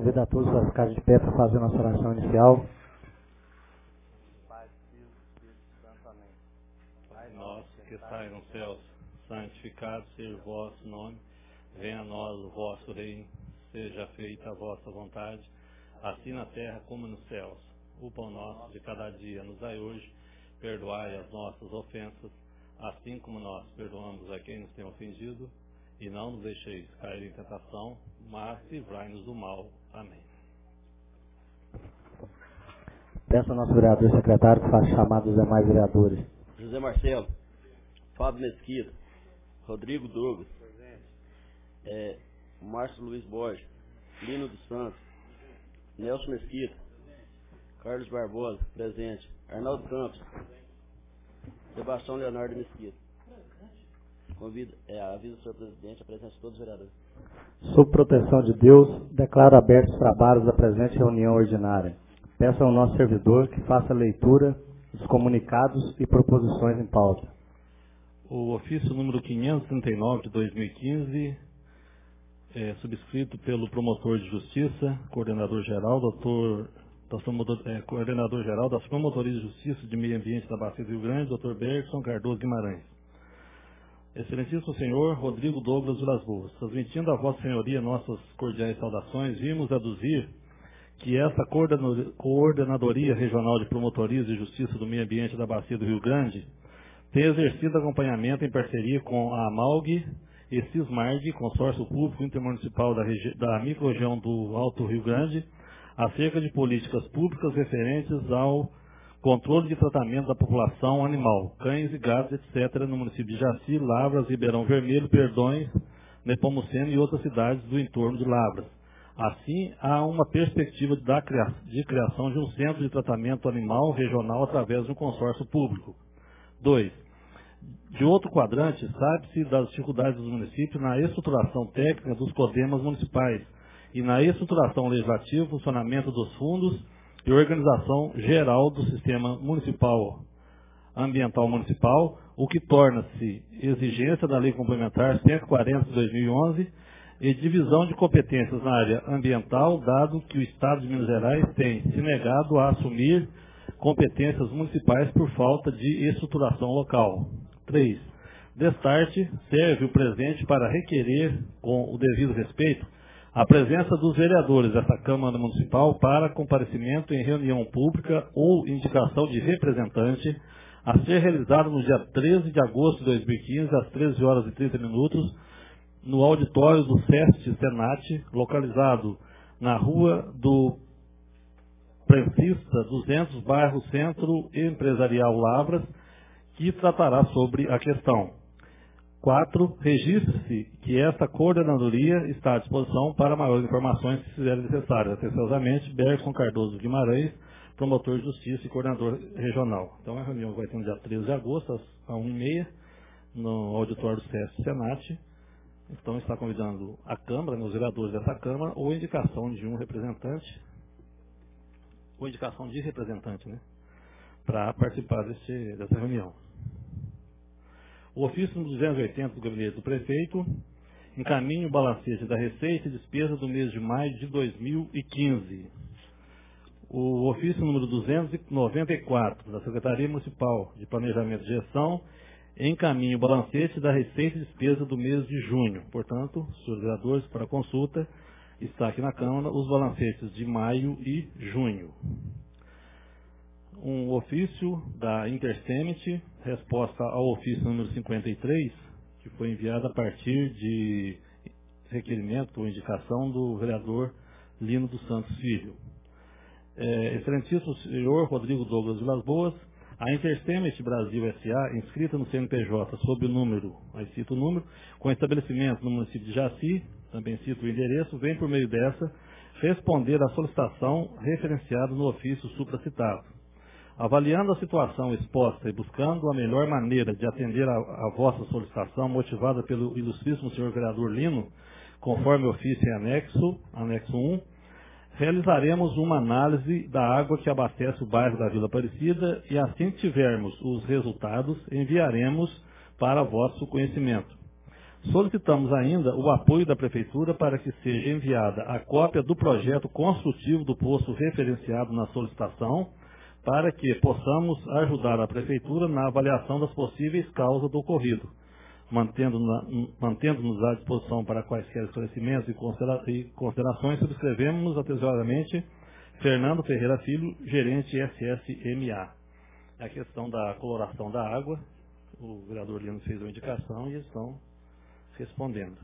Convido a todos a ficar de pé para fazer a nossa oração inicial. Pai, Filho, Espírito Santo, amém. Pai nosso que estais nos céus, santificado seja o vosso nome, venha a nós o vosso reino, seja feita a vossa vontade, assim na terra como nos céus. O pão nosso de cada dia nos dai hoje, perdoai as nossas ofensas, assim como nós perdoamos a quem nos tem ofendido, e não nos deixeis cair em tentação, mas livrai-nos do mal. Amém. Peço ao nosso vereador secretário que faça chamar dos demais vereadores. José Marcelo, Fábio Mesquita, Rodrigo Douglas, Márcio Luiz Borges, Lino dos Santos, Nelson Mesquita, Carlos Barbosa, presente, Arnaldo Campos, Sebastião Leonardo Mesquita. Avisa o senhor presidente a presença de todos os vereadores. Sob proteção de Deus, declaro abertos os trabalhos da presente reunião ordinária. Peço ao nosso servidor que faça a leitura dos comunicados e proposições em pauta. O ofício número 539 de 2015, subscrito pelo promotor de justiça, coordenador-geral, coordenador-geral das Promotorias de Justiça de Meio Ambiente da Bacia do Rio Grande, Dr. Bergson Cardoso Guimarães. Excelentíssimo senhor Rodrigo Douglas Vilas Boas, transmitindo a vossa senhoria nossas cordiais saudações, vimos aduzir que essa Coordenadoria Regional de Promotorias de Justiça do Meio Ambiente da Bacia do Rio Grande tem exercido acompanhamento em parceria com a AMALG e CISMARG, Consórcio Público Intermunicipal da Microrregião do Alto Rio Grande, acerca de políticas públicas referentes ao controle de tratamento da população animal, cães e gatos, etc., no município de Jaci, Lavras, Ribeirão Vermelho, Perdões, Nepomuceno e outras cidades do entorno de Lavras. Assim, há uma perspectiva de criação de um centro de tratamento animal regional através de um consórcio público. 2. De outro quadrante, sabe-se das dificuldades dos municípios na estruturação técnica dos CODEMAs municipais e na estruturação legislativa, funcionamento dos fundos e organização geral do sistema ambiental municipal, o que torna-se exigência da Lei Complementar 140 de 2011 e divisão de competências na área ambiental, dado que o Estado de Minas Gerais tem se negado a assumir competências municipais por falta de estruturação local. 3. Destarte, serve o presente para requerer, com o devido respeito, a presença dos vereadores desta Câmara Municipal para comparecimento em reunião pública ou indicação de representante a ser realizado no dia 13 de agosto de 2015, às 13 horas e 30 minutos, no auditório do SEST Senat, localizado na Rua do Prensista 200, bairro Centro Empresarial Lavras, que tratará sobre a questão. 4. Registre-se que esta coordenadoria está à disposição para maiores informações se fizerem necessárias. Atenciosamente, Bergson Cardoso Guimarães, promotor de justiça e coordenador regional. Então, a reunião vai ter no dia 13 de agosto, às 1h30, no auditório do SESC Senat. Então, está convidando a Câmara, os vereadores dessa Câmara, ou indicação de um representante, ou indicação de representante, para participar dessa reunião. O ofício 280 do gabinete do prefeito encaminha o balancete da receita e despesa do mês de maio de 2015. O ofício número 294 da Secretaria Municipal de Planejamento e Gestão encaminha o balancete da receita e despesa do mês de junho. Portanto, senhores vereadores, para consulta, está aqui na Câmara os balancetes de maio e junho. Um ofício da Intersemit, resposta ao ofício número 53, que foi enviado a partir de requerimento ou indicação do vereador Lino dos Santos Filho. Excelentíssimo senhor Rodrigo Douglas Vilas Boas, a Intersemit Brasil S.A., inscrita no CNPJ sob o número, aí cito o número, com estabelecimento no município de Jaci, também cito o endereço, vem por meio dessa responder à solicitação referenciada no ofício supracitado. Avaliando a situação exposta e buscando a melhor maneira de atender a vossa solicitação, motivada pelo ilustríssimo senhor vereador Lino, conforme o ofício em anexo 1, realizaremos uma análise da água que abastece o bairro da Vila Aparecida e, assim que tivermos os resultados, enviaremos para vosso conhecimento. Solicitamos ainda o apoio da Prefeitura para que seja enviada a cópia do projeto construtivo do poço referenciado na solicitação, para que possamos ajudar a Prefeitura na avaliação das possíveis causas do ocorrido, mantendo-nos à disposição para quaisquer esclarecimentos e considerações. Subscrevemos atenciosamente Fernando Ferreira Filho, gerente SSMA. A questão da coloração da água, o vereador Lino fez uma indicação e eles estão respondendo.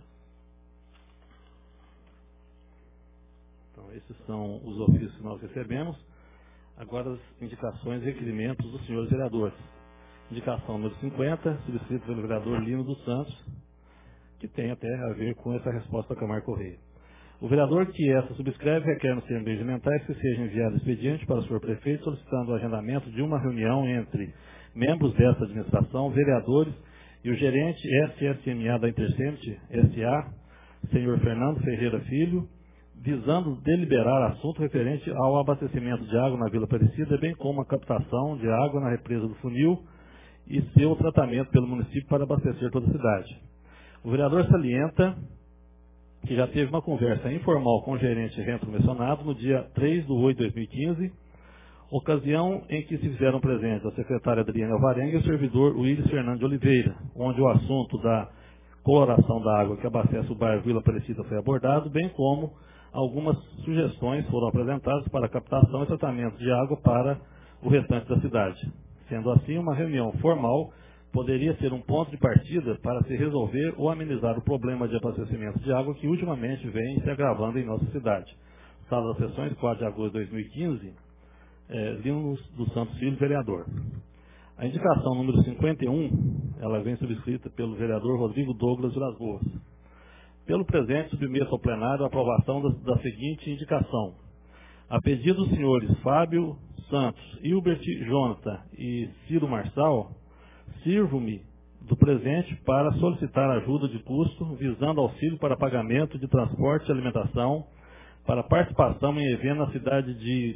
Então, esses são os ofícios que nós recebemos. Agora, as indicações e requerimentos dos senhores vereadores. Indicação número 50, subscrito pelo vereador Lino dos Santos, que tem até a ver com essa resposta da Camargo Correia. O vereador que essa subscreve requer nos termos regimentais que seja enviado expediente para o senhor prefeito solicitando o agendamento de uma reunião entre membros dessa administração, vereadores e o gerente SSMA da Intercente S.A., senhor Fernando Ferreira Filho, visando deliberar assunto referente ao abastecimento de água na Vila Aparecida, bem como a captação de água na represa do Funil e seu tratamento pelo município para abastecer toda a cidade. O vereador salienta que já teve uma conversa informal com o gerente Renzo Mencionado no dia 3/8/2015, ocasião em que se fizeram presentes a secretária Adriana Alvarenga e o servidor Willis Fernando de Oliveira, onde o assunto da coloração da água que abastece o bairro Vila Aparecida foi abordado, bem como algumas sugestões foram apresentadas para a captação e tratamento de água para o restante da cidade. Sendo assim, uma reunião formal poderia ser um ponto de partida para se resolver ou amenizar o problema de abastecimento de água que ultimamente vem se agravando em nossa cidade. Sala das Sessões, 4 de agosto de 2015, Lino dos Santos Filho, vereador. A indicação número 51, ela vem subscrita pelo vereador Rodrigo Douglas Vilas Boas. Pelo presente, submeto ao plenário a aprovação da seguinte indicação. A pedido dos senhores Fábio Santos, Hilbert Jonathan e Ciro Marçal, sirvo-me do presente para solicitar ajuda de custo, visando auxílio para pagamento de transporte e alimentação, para participação em evento na cidade de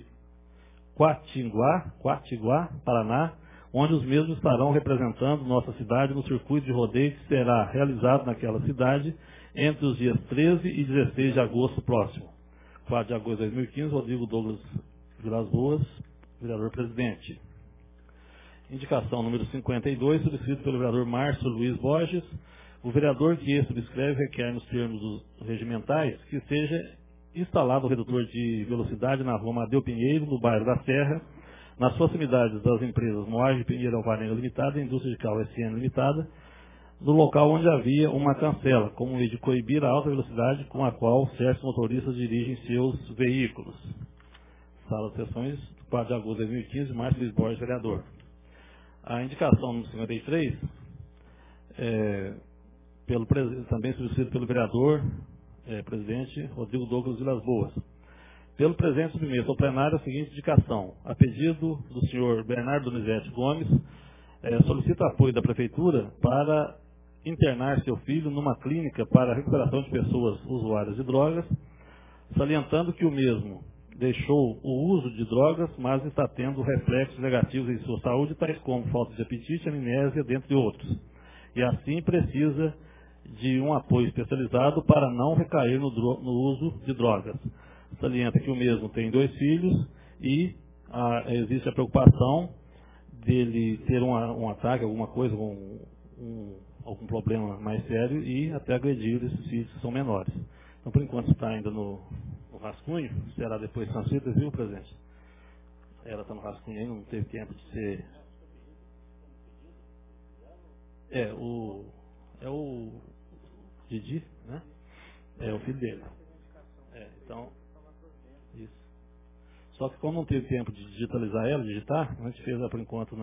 Quatiguá, Paraná, onde os mesmos estarão representando nossa cidade no circuito de rodeio que será realizado naquela cidade entre os dias 13 e 16 de agosto próximo. 4 de agosto de 2015, Rodrigo Douglas Vilas Boas, vereador presidente. Indicação número 52, subscrito pelo vereador Márcio Luiz Borges. O vereador que subscreve requer, nos termos dos regimentais, que seja instalado o redutor de velocidade na rua Amadeu Pinheiro, no bairro da Serra, nas proximidades das empresas Moagem Pinheiro Alvarenga Limitada e Indústria de Cal SN Limitada, no local onde havia uma cancela, como meio de coibir a alta velocidade com a qual certos motoristas dirigem seus veículos. Sala de Sessões, 4 de agosto de 2015, Márcio Luiz Borges, vereador. A indicação número 53, também subscrito pelo vereador, presidente Rodrigo Douglas Vilas Boas. Pelo presente submeto ao plenário a seguinte indicação. A pedido do senhor Bernardo Donizete Gomes, solicita apoio da Prefeitura para internar seu filho numa clínica para a recuperação de pessoas usuárias de drogas, salientando que o mesmo deixou o uso de drogas, mas está tendo reflexos negativos em sua saúde, tais como falta de apetite, amnésia, dentre outros. E assim precisa de um apoio especializado para não recair no uso de drogas. Salienta que o mesmo tem 2 filhos e existe a preocupação dele ter um ataque, alguma coisa, algum problema mais sério e até agredir esses filhos que são menores. Então, por enquanto, está ainda no rascunho, será depois transcrito, viu, presidente? Ela está no rascunho ainda, não teve tempo de ser... o Didi, né? É o filho dele. Então, isso. Só que como não teve tempo de digitar, a gente fez por enquanto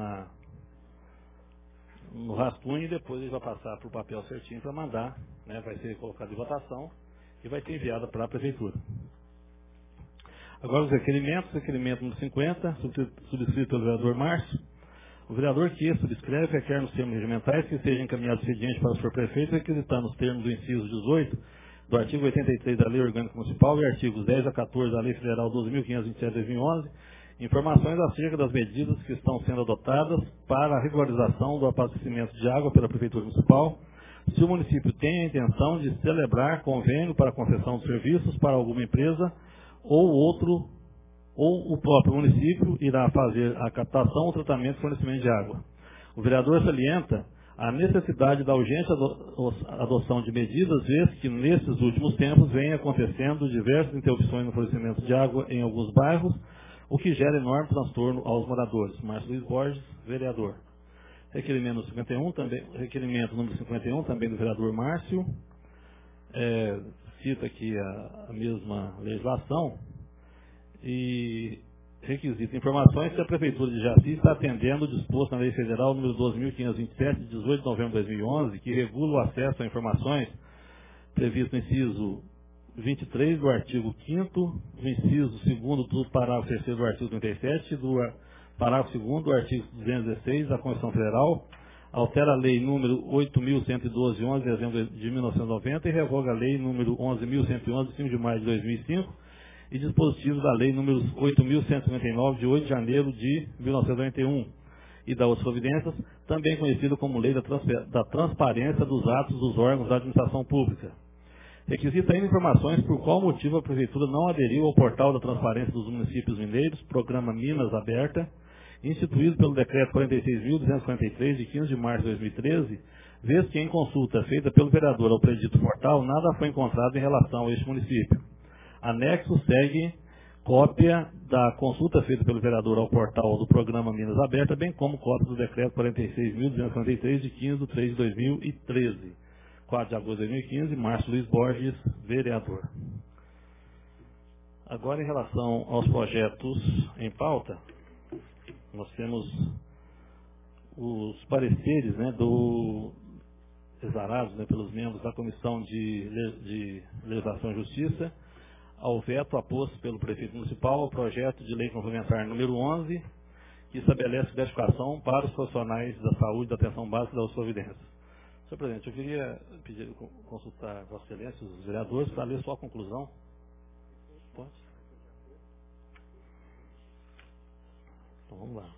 no rascunho e depois ele vai passar para o papel certinho para mandar, né? Vai ser colocado em votação e vai ser enviada para a Prefeitura. Agora os requerimentos, requerimento número 50, subscrito pelo vereador Márcio. O vereador que subscreve requer nos termos regimentais que seja encaminhado expediente para o senhor prefeito, requisitando os termos do inciso 18 do artigo 83 da Lei Orgânica Municipal e artigos 10 a 14 da Lei Federal 12.527 de 2011, informações acerca das medidas que estão sendo adotadas para a regularização do abastecimento de água pela Prefeitura Municipal, se o município tem a intenção de celebrar convênio para concessão de serviços para alguma empresa ou o próprio município irá fazer a captação, o tratamento e fornecimento de água. O vereador salienta a necessidade da urgente adoção de medidas, vez que nesses últimos tempos vem acontecendo diversas interrupções no fornecimento de água em alguns bairros, o que gera enorme transtorno aos moradores. Márcio Luiz Borges, vereador. Requerimento número 51, também do vereador Márcio. Cita aqui a mesma legislação e requisita informações se a Prefeitura de Jaci está atendendo o disposto na Lei Federal número 12.527, de 18 de novembro de 2011, que regula o acesso a informações previsto no inciso 23 do artigo 5º, do inciso 2º do parágrafo 3º do artigo 37, do parágrafo 2º do artigo 216 da Constituição Federal, altera a Lei número 8.112, de 11 de dezembro de 1990 e revoga a Lei número 11.111, de 5 de maio de 2005, e dispositivos da Lei número 8.159, de 8 de janeiro de 1991, e da outras providências, também conhecido como Lei da Transparência dos Atos dos Órgãos da Administração Pública. Requisita ainda informações por qual motivo a Prefeitura não aderiu ao Portal da Transparência dos Municípios Mineiros, Programa Minas Aberta, instituído pelo Decreto 46.243, de 15 de março de 2013, vez que em consulta feita pelo vereador ao predito portal, nada foi encontrado em relação a este município. Anexo segue cópia da consulta feita pelo vereador ao portal do Programa Minas Aberta, bem como cópia do Decreto 46.243, de 15 de 3 de 2013. 4 de agosto de 2015, Márcio Luiz Borges, vereador. Agora, em relação aos projetos em pauta, nós temos os pareceres exarados pelos membros da Comissão de Legislação e Justiça ao veto aposto pelo prefeito municipal ao projeto de lei complementar número 11, que estabelece gratificação para os profissionais da saúde, da atenção básica e da providência. Senhor presidente, eu queria consultar Vossa Excelência, os vereadores, para ler só a conclusão. Pode? Então vamos lá.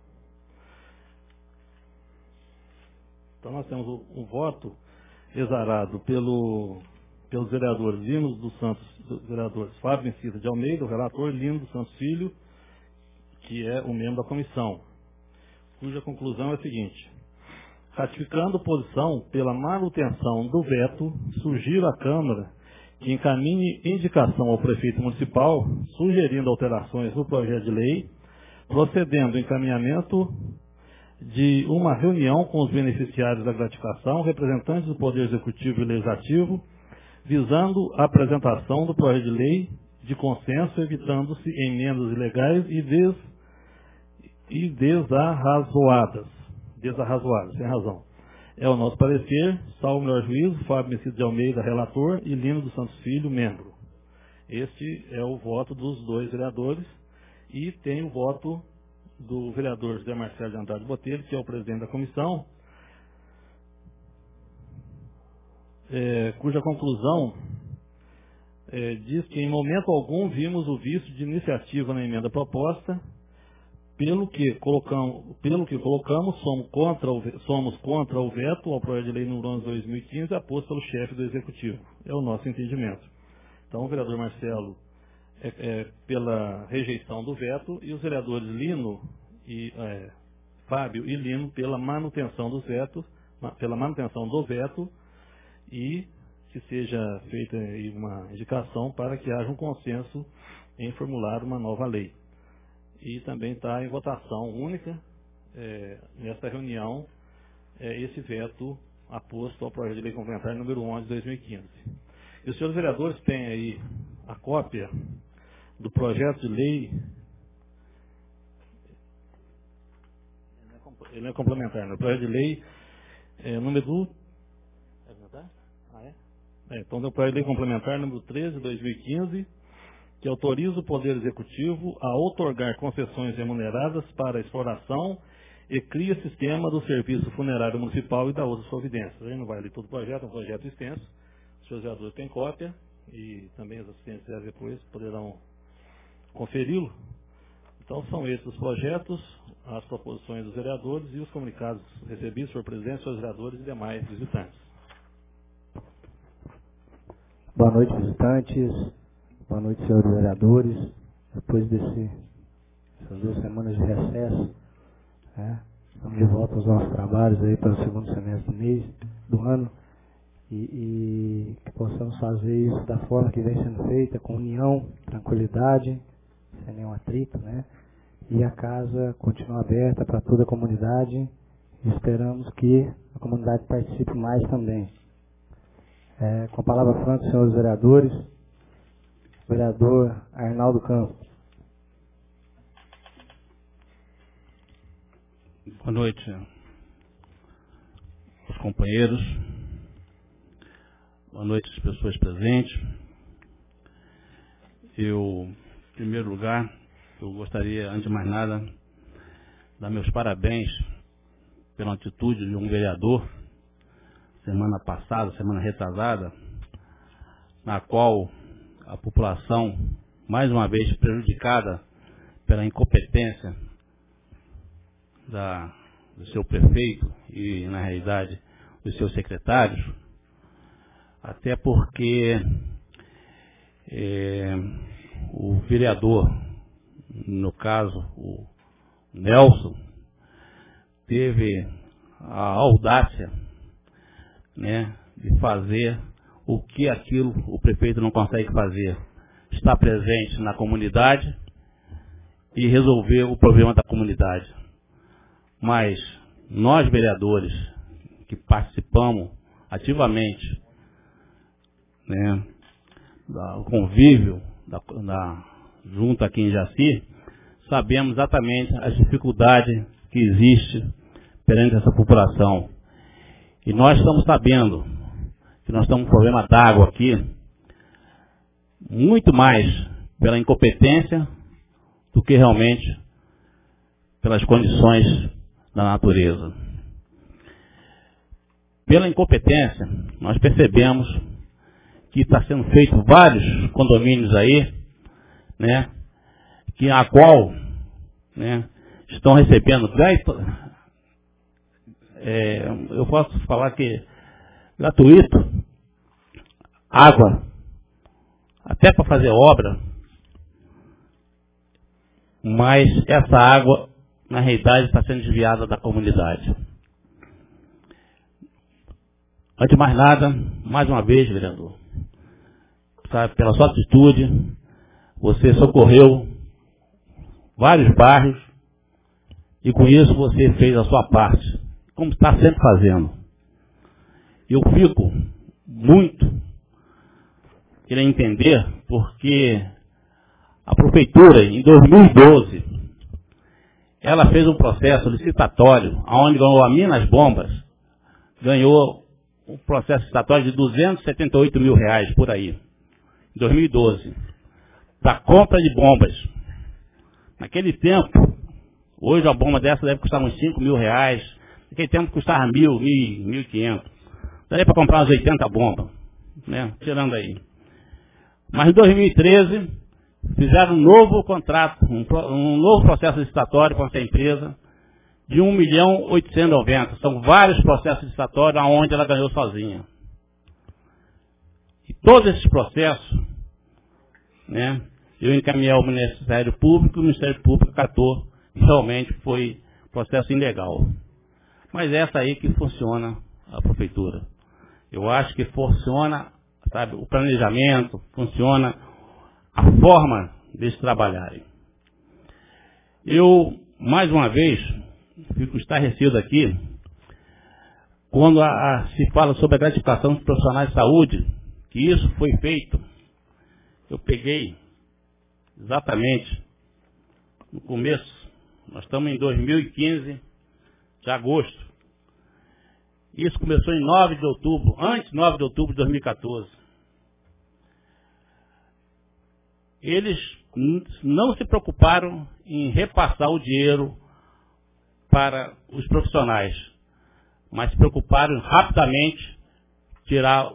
Então nós temos um voto exarado pelos vereadores Lino dos Santos, vereadores Fábio Mesquita de Almeida, o relator Lino dos Santos Filho, que é o membro da comissão, cuja conclusão é a seguinte: ratificando posição pela manutenção do veto, sugiro à Câmara que encaminhe indicação ao prefeito municipal, sugerindo alterações no projeto de lei, procedendo o encaminhamento de uma reunião com os beneficiários da gratificação, representantes do Poder Executivo e Legislativo, visando a apresentação do projeto de lei de consenso, evitando-se emendas ilegais e desarrazoadas, sem razão. É o nosso parecer, salvo o melhor juízo, Fábio Mesquita de Almeida, relator, e Lino dos Santos Filho, membro. Este é o voto dos dois vereadores, e tem o voto do vereador José Marcelo de Andrade Botelho, que é o presidente da comissão, cuja conclusão diz que em momento algum vimos o vício de iniciativa na emenda proposta, pelo que colocamos, somos contra o veto ao projeto de lei número 11 de 2015, aposto pelo chefe do Executivo. É o nosso entendimento. Então, o vereador Marcelo pela rejeição do veto, e os vereadores Lino e Fábio e Lino pela manutenção do veto, e que seja feita uma indicação para que haja um consenso em formular uma nova lei. E também está em votação única, nesta reunião, esse veto aposto ao projeto de lei complementar número 11 de 2015. E os senhores vereadores têm aí a cópia do projeto de lei. Ele não é complementar, né? O projeto de lei número... Então, é o projeto de lei complementar número 13 de 2015, que autoriza o Poder Executivo a outorgar concessões remuneradas para a exploração e cria sistema do Serviço Funerário Municipal e da outras providências. A gente não vai ler todo o projeto, é um projeto extenso. Os senhores vereadores têm cópia e também os assistentes depois poderão conferi-lo. Então, são esses os projetos, as proposições dos vereadores e os comunicados recebidos por presidente, senhores vereadores e demais visitantes. Boa noite, visitantes. Boa noite, senhores vereadores. Depois dessas 2 semanas de recesso, estamos de volta aos nossos trabalhos aí para o segundo semestre do ano e que possamos fazer isso da forma que vem sendo feita, com união, tranquilidade, sem nenhum atrito, né? E a casa continua aberta para toda a comunidade e esperamos que a comunidade participe mais também. Com a palavra franca, senhores vereadores, vereador Arnaldo Campos. Boa noite aos companheiros, boa noite às pessoas presentes. Em primeiro lugar, eu gostaria, antes de mais nada, dar meus parabéns pela atitude de um vereador, semana passada, semana retrasada, na qual a população, mais uma vez prejudicada pela incompetência do seu prefeito e, na realidade, dos seus secretários, até porque o vereador, no caso, o Nelson, teve a audácia, né, de fazer o que o prefeito não consegue fazer, estar presente na comunidade e resolver o problema da comunidade. Mas nós, vereadores, que participamos ativamente, né, do convívio junto aqui em Jaci, sabemos exatamente as dificuldades que existem perante essa população. E nós estamos sabendo que nós estamos com um problema d'água aqui, muito mais pela incompetência do que realmente pelas condições da natureza. Pela incompetência, nós percebemos que está sendo feito vários condomínios aí, né, a qual, né, estão recebendo, eu posso falar que gratuito, água, até para fazer obra, mas essa água, na realidade, está sendo desviada da comunidade. Antes de mais nada, mais uma vez, vereador, sabe, pela sua atitude, você socorreu vários bairros e com isso você fez a sua parte, como está sempre fazendo. Eu fico muito querendo entender porque a prefeitura, em 2012, ela fez um processo licitatório, onde ganhou a Minas Bombas, ganhou um processo licitatório de R$278 mil por aí, em 2012, para compra de bombas. Naquele tempo, hoje a bomba dessa deve custar uns R$5 mil, naquele tempo custava 1.000, 1.500. Daria para comprar umas 80 bombas, né? Tirando aí. Mas em 2013, fizeram um novo contrato, um novo processo licitatório com essa empresa, de 1.890.000. São vários processos licitatórios onde ela ganhou sozinha. E todos esses processos, né, eu encaminhei ao Ministério Público, o Ministério Público acatou, realmente foi processo ilegal. Mas é essa aí que funciona a prefeitura. Eu acho que funciona, sabe, o planejamento, funciona a forma deles trabalharem. Eu, mais uma vez, fico estarrecido aqui, quando se fala sobre a gratificação dos profissionais de saúde, que isso foi feito, eu peguei exatamente no começo, nós estamos em 2015, de agosto. Isso começou em 9 de outubro, antes de 9 de outubro de 2014. Eles não se preocuparam em repassar o dinheiro para os profissionais, mas se preocuparam em rapidamente tirar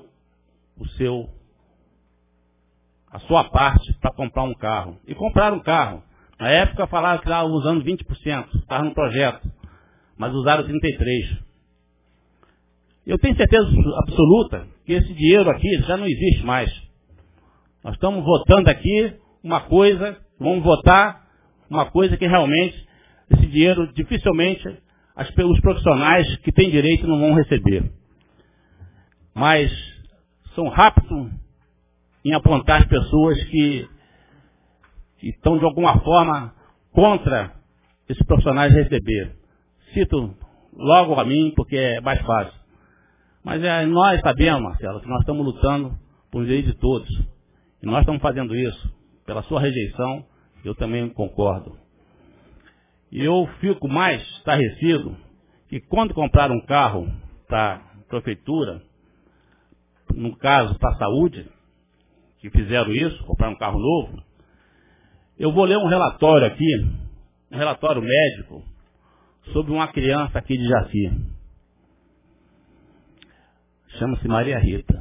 a sua parte para comprar um carro. E compraram um carro. Na época falaram que estavam usando 20%, estava no projeto, mas usaram 33%. Eu tenho certeza absoluta que esse dinheiro aqui já não existe mais. Nós estamos votando aqui uma coisa, vamos votar uma coisa que realmente esse dinheiro dificilmente os profissionais que têm direito não vão receber. Mas são rápidos em apontar as pessoas que estão de alguma forma contra esses profissionais receber. Cito logo a mim, porque é mais fácil. Mas nós sabemos, Marcelo, que nós estamos lutando por direito de todos. E nós estamos fazendo isso. Pela sua rejeição, eu também concordo. E eu fico mais estarrecido que quando comprar um carro para a prefeitura, no caso para a saúde, que fizeram isso, comprar um carro novo, eu vou ler um relatório aqui, um relatório médico, sobre uma criança aqui de Jaci. Chama-se Maria Rita.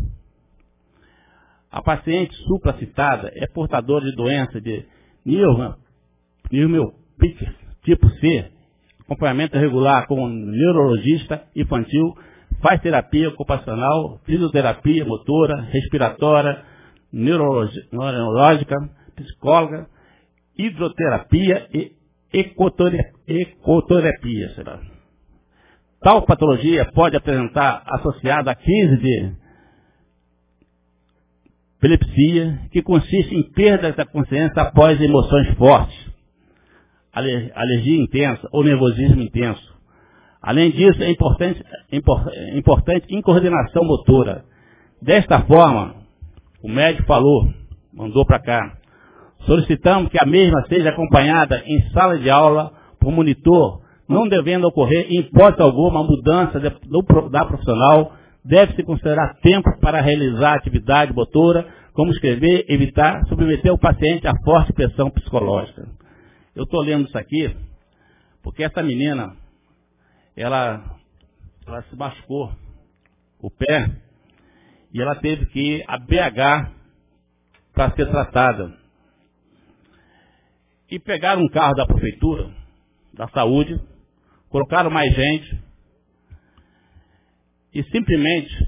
A paciente supracitada é portadora de doença de Niemann-Pick tipo C, acompanhamento regular com neurologista infantil, faz terapia ocupacional, fisioterapia motora, respiratória, neurológica, psicóloga, hidroterapia e ecoterapia. Será? Tal patologia pode apresentar associada a crise de epilepsia, que consiste em perda da consciência após emoções fortes, alergia intensa ou nervosismo intenso. Além disso, é importante incoordenação motora. Desta forma, o médico mandou para cá, solicitamos que a mesma seja acompanhada em sala de aula por monitor, não devendo ocorrer, em hipótese alguma, mudança da profissional. Deve-se considerar tempo para realizar atividade motora, como escrever, evitar, submeter o paciente a forte pressão psicológica. Eu estou lendo isso aqui porque essa menina, ela se machucou o pé e ela teve que ir a BH para ser tratada. E pegaram um carro da prefeitura, da saúde, colocaram mais gente e simplesmente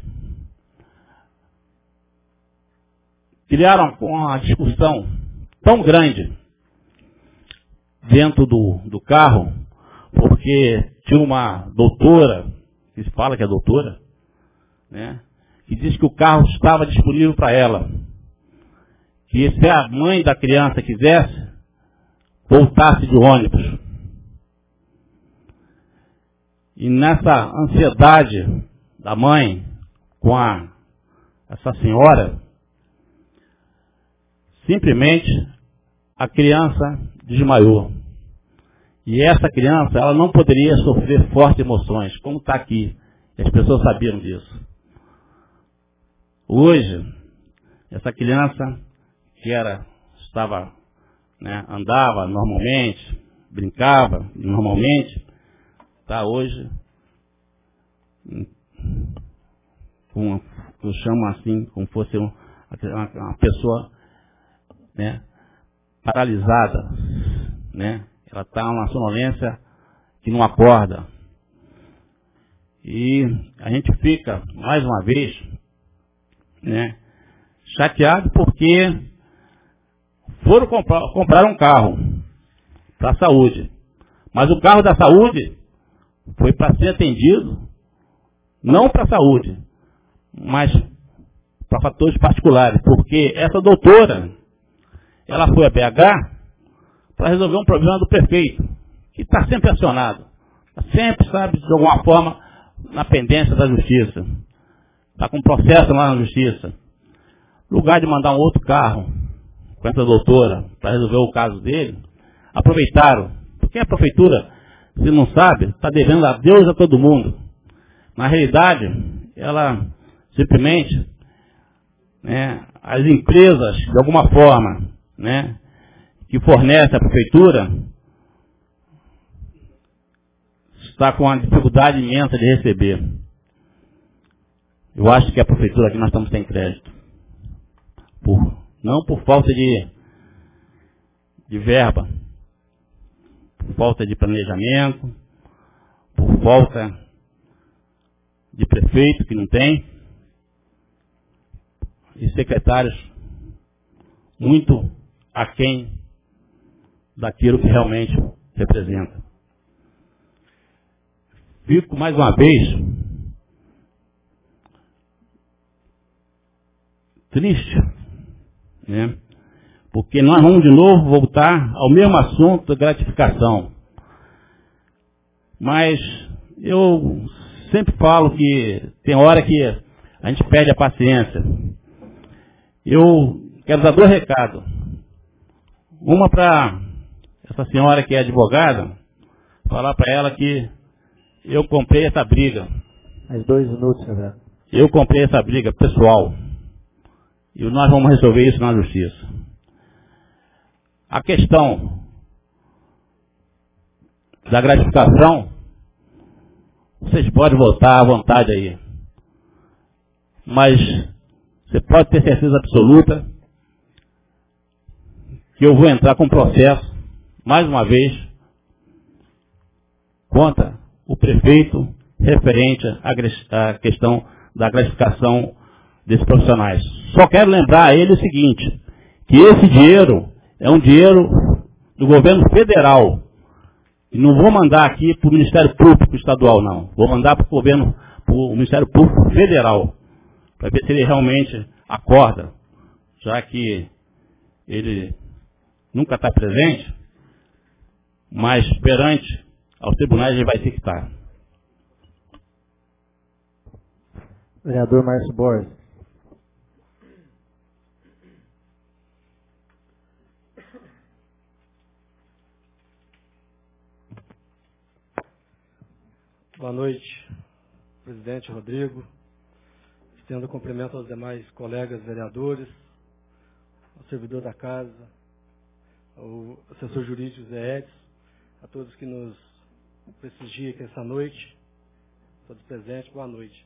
criaram uma discussão tão grande dentro do carro, porque tinha uma doutora, que se fala que é doutora, né, que disse que o carro estava disponível para ela, que se a mãe da criança quisesse, voltasse de ônibus. E nessa ansiedade da mãe com essa senhora, simplesmente a criança desmaiou. E essa criança, ela não poderia sofrer fortes emoções, como está aqui. E as pessoas sabiam disso. Hoje, essa criança que andava normalmente, brincava normalmente, está hoje eu chamo assim, como fosse uma pessoa, né, paralisada, né? Ela está numa sonolência que não acorda. E a gente fica, mais uma vez, né, chateado porque foram comprar um carro para a saúde. Mas o carro da saúde foi para ser atendido, não para a saúde, mas para fatores particulares. Porque essa doutora, ela foi a BH para resolver um problema do prefeito, que está sempre acionado. Está sempre, sabe, de alguma forma, na pendência da justiça. Está com processo lá na justiça. No lugar de mandar um outro carro com essa doutora para resolver o caso dele, aproveitaram. Porque a prefeitura, se não sabe, está devendo a Deus a todo mundo. Na realidade, ela simplesmente, né, as empresas, de alguma forma, né, que fornece a prefeitura, está com uma dificuldade imensa de receber. Eu acho que a prefeitura aqui nós estamos sem crédito. Não por falta de verba, por falta de planejamento, por falta de prefeito que não tem, e secretários muito aquém daquilo que realmente representa. Fico mais uma vez triste, né? Porque nós vamos de novo voltar ao mesmo assunto da gratificação. Mas eu sempre falo que tem hora que a gente perde a paciência. Eu quero dar 2 recados. Uma para essa senhora que é advogada, falar para ela que eu comprei essa briga. Mais 2 minutos, Reverendo. Eu comprei essa briga pessoal. E nós vamos resolver isso na justiça. A questão da gratificação, vocês podem votar à vontade aí. Mas você pode ter certeza absoluta que eu vou entrar com processo, mais uma vez, contra o prefeito referente à questão da gratificação desses profissionais. Só quero lembrar a ele o seguinte, que esse dinheiro é um dinheiro do governo federal. E não vou mandar aqui para o Ministério Público Estadual, não. Vou mandar para o Ministério Público Federal, para ver se ele realmente acorda, já que ele nunca está presente, mas perante aos tribunais ele vai ter que estar. Vereador Márcio Borges. Boa noite, presidente Rodrigo. Estendo cumprimento aos demais colegas vereadores, ao servidor da casa, ao assessor jurídico Zé Edson, a todos que nos prestigiam aqui essa noite, todos presentes, boa noite.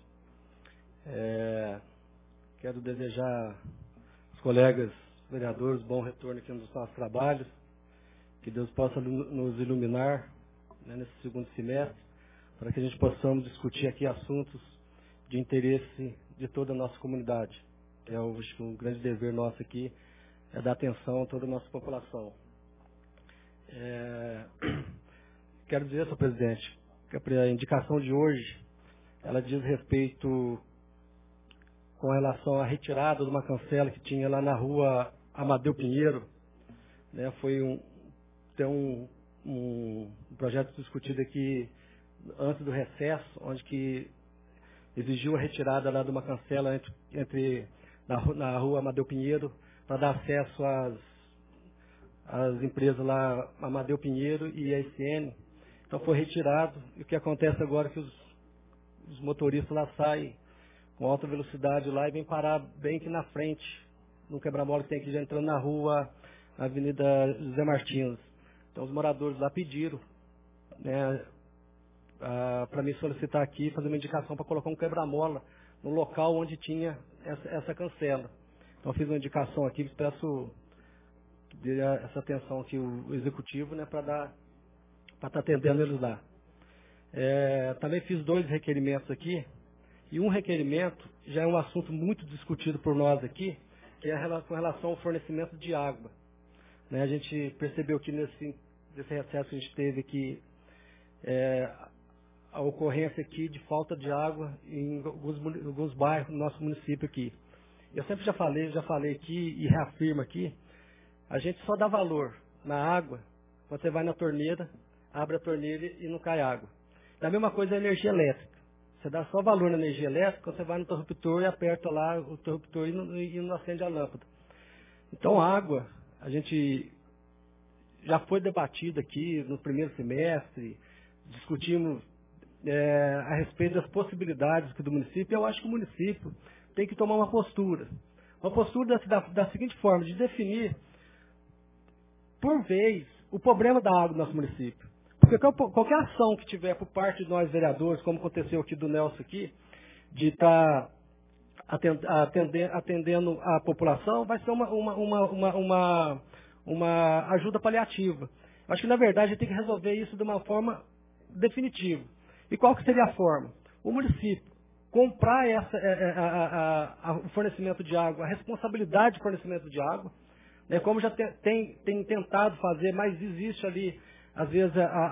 Quero desejar aos colegas vereadores bom retorno aqui nos nossos trabalhos, que Deus possa nos iluminar, né, nesse segundo semestre, para que a gente possamos discutir aqui assuntos de interesse de toda a nossa comunidade. Acho que um grande dever nosso aqui é dar atenção a toda a nossa população. Quero dizer, senhor presidente, que a indicação de hoje, ela diz respeito com relação à retirada de uma cancela que tinha lá na rua Amadeu Pinheiro, né? Foi um projeto discutido aqui antes do recesso, onde que exigiu a retirada lá de uma cancela na rua Amadeu Pinheiro, para dar acesso às empresas lá, Amadeu Pinheiro e a SN. Então foi retirado, e o que acontece agora é que os motoristas lá saem com alta velocidade lá e vêm parar bem aqui na frente, no quebra-mola que tem aqui já entrando na rua, na Avenida José Martins. Então os moradores lá pediram, né, para me solicitar aqui, fazer uma indicação para colocar um quebra-mola no local onde tinha essa cancela. Então eu fiz uma indicação aqui, peço que dê essa atenção aqui o executivo, né, para estar atendendo eles lá. Também fiz 2 requerimentos aqui, e um requerimento já é um assunto muito discutido por nós aqui, que é com relação ao fornecimento de água. Né, a gente percebeu que nesse recesso que a gente teve aqui, a ocorrência aqui de falta de água em alguns bairros do nosso município aqui. Eu sempre já falei aqui e reafirmo aqui, a gente só dá valor na água quando você vai na torneira, abre a torneira e não cai água. Da mesma coisa a energia elétrica. Você dá só valor na energia elétrica quando você vai no interruptor e aperta lá o interruptor e não acende a lâmpada. Então a água, a gente já foi debatido aqui no primeiro semestre, discutimos a respeito das possibilidades do município. Eu acho que o município tem que tomar uma postura da seguinte forma, de definir, por vez, o problema da água do nosso município. Porque qualquer ação que tiver por parte de nós vereadores, como aconteceu aqui do Nelson aqui, de estar atendendo a população, vai ser uma ajuda paliativa. Eu acho que, na verdade, a gente tem que resolver isso de uma forma definitiva. E qual que seria a forma? O município comprar o fornecimento de água, a responsabilidade de fornecimento de água, né, como já tem tentado fazer, mas existe ali, às vezes,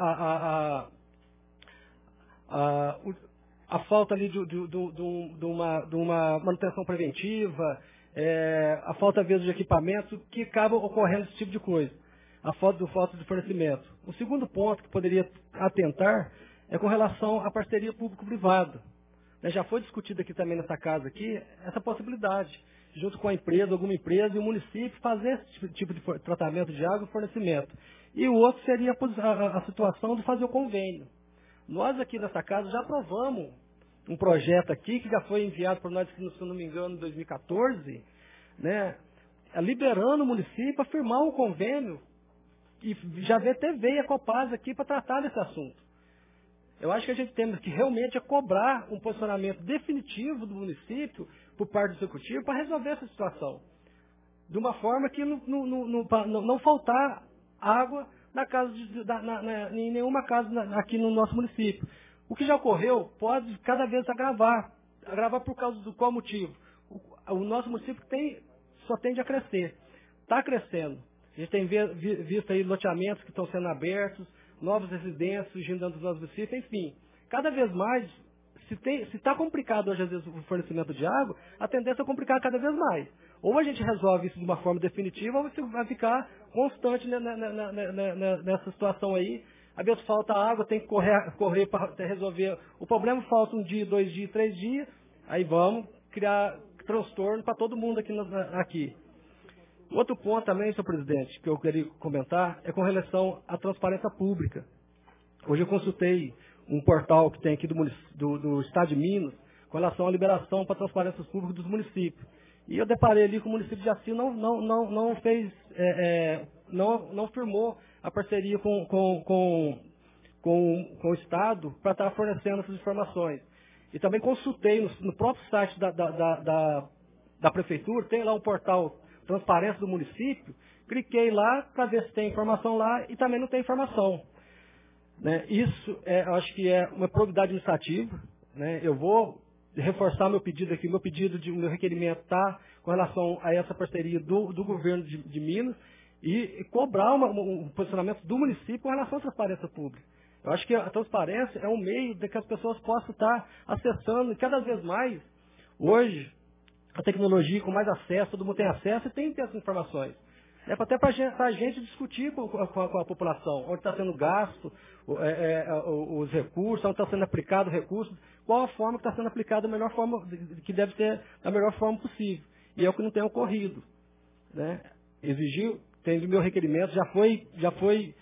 a falta ali de uma manutenção preventiva, a falta, às vezes, de equipamento, que acaba ocorrendo esse tipo de coisa. A falta de fornecimento. O segundo ponto que poderia atentar é com relação à parceria público-privada. Já foi discutido aqui também nessa casa aqui, essa possibilidade, junto com a empresa, alguma empresa e o município, fazer esse tipo de tratamento de água e fornecimento. E o outro seria a situação de fazer o convênio. Nós aqui nessa casa já aprovamos um projeto aqui, que já foi enviado para nós, se não me engano, em 2014, né, liberando o município a firmar um convênio, e já até veio a Copasa aqui para tratar desse assunto. Eu acho que a gente tem que realmente cobrar um posicionamento definitivo do município, por parte do executivo, para resolver essa situação. De uma forma que não faltar água em nenhuma casa aqui no nosso município. O que já ocorreu pode cada vez agravar. Agravar por causa do qual motivo? O nosso município só tende a crescer. Está crescendo. A gente tem visto aí loteamentos que estão sendo abertos, novos residências surgindo dentro dos nossos municípios, enfim. Cada vez mais, se está complicado hoje, às vezes, o fornecimento de água, a tendência é complicar cada vez mais. Ou a gente resolve isso de uma forma definitiva, ou você vai ficar constante nessa situação aí. Às vezes falta água, tem que correr para resolver. O problema falta 1 dia, 2 dias, 3 dias, aí vamos criar transtorno para todo mundo aqui. Outro ponto também, senhor presidente, que eu queria comentar, é com relação à transparência pública. Hoje eu consultei um portal que tem aqui do Estado de Minas, com relação à liberação para transparência pública dos municípios. E eu deparei ali que o município de Jaci não firmou a parceria com o Estado para estar fornecendo essas informações. E também consultei no próprio site da Prefeitura, tem lá um portal Transparência do Município, cliquei lá para ver se tem informação lá e também não tem informação. Né? Isso, eu acho que é uma probidade administrativa. Né? Eu vou reforçar meu pedido aqui, meu requerimento está com relação a essa parceria do governo de Minas e cobrar um posicionamento do município com relação à transparência pública. Eu acho que a transparência é um meio de que as pessoas possam estar acessando cada vez mais. Hoje, a tecnologia com mais acesso, todo mundo tem acesso e tem que ter essas informações. Até para a gente discutir com a população, onde está sendo gasto os recursos, onde está sendo aplicado o recurso, qual a forma que está sendo aplicada, a melhor forma, que deve ser a melhor forma possível. E é o que não tem ocorrido. Né? Tem o meu requerimento, já foi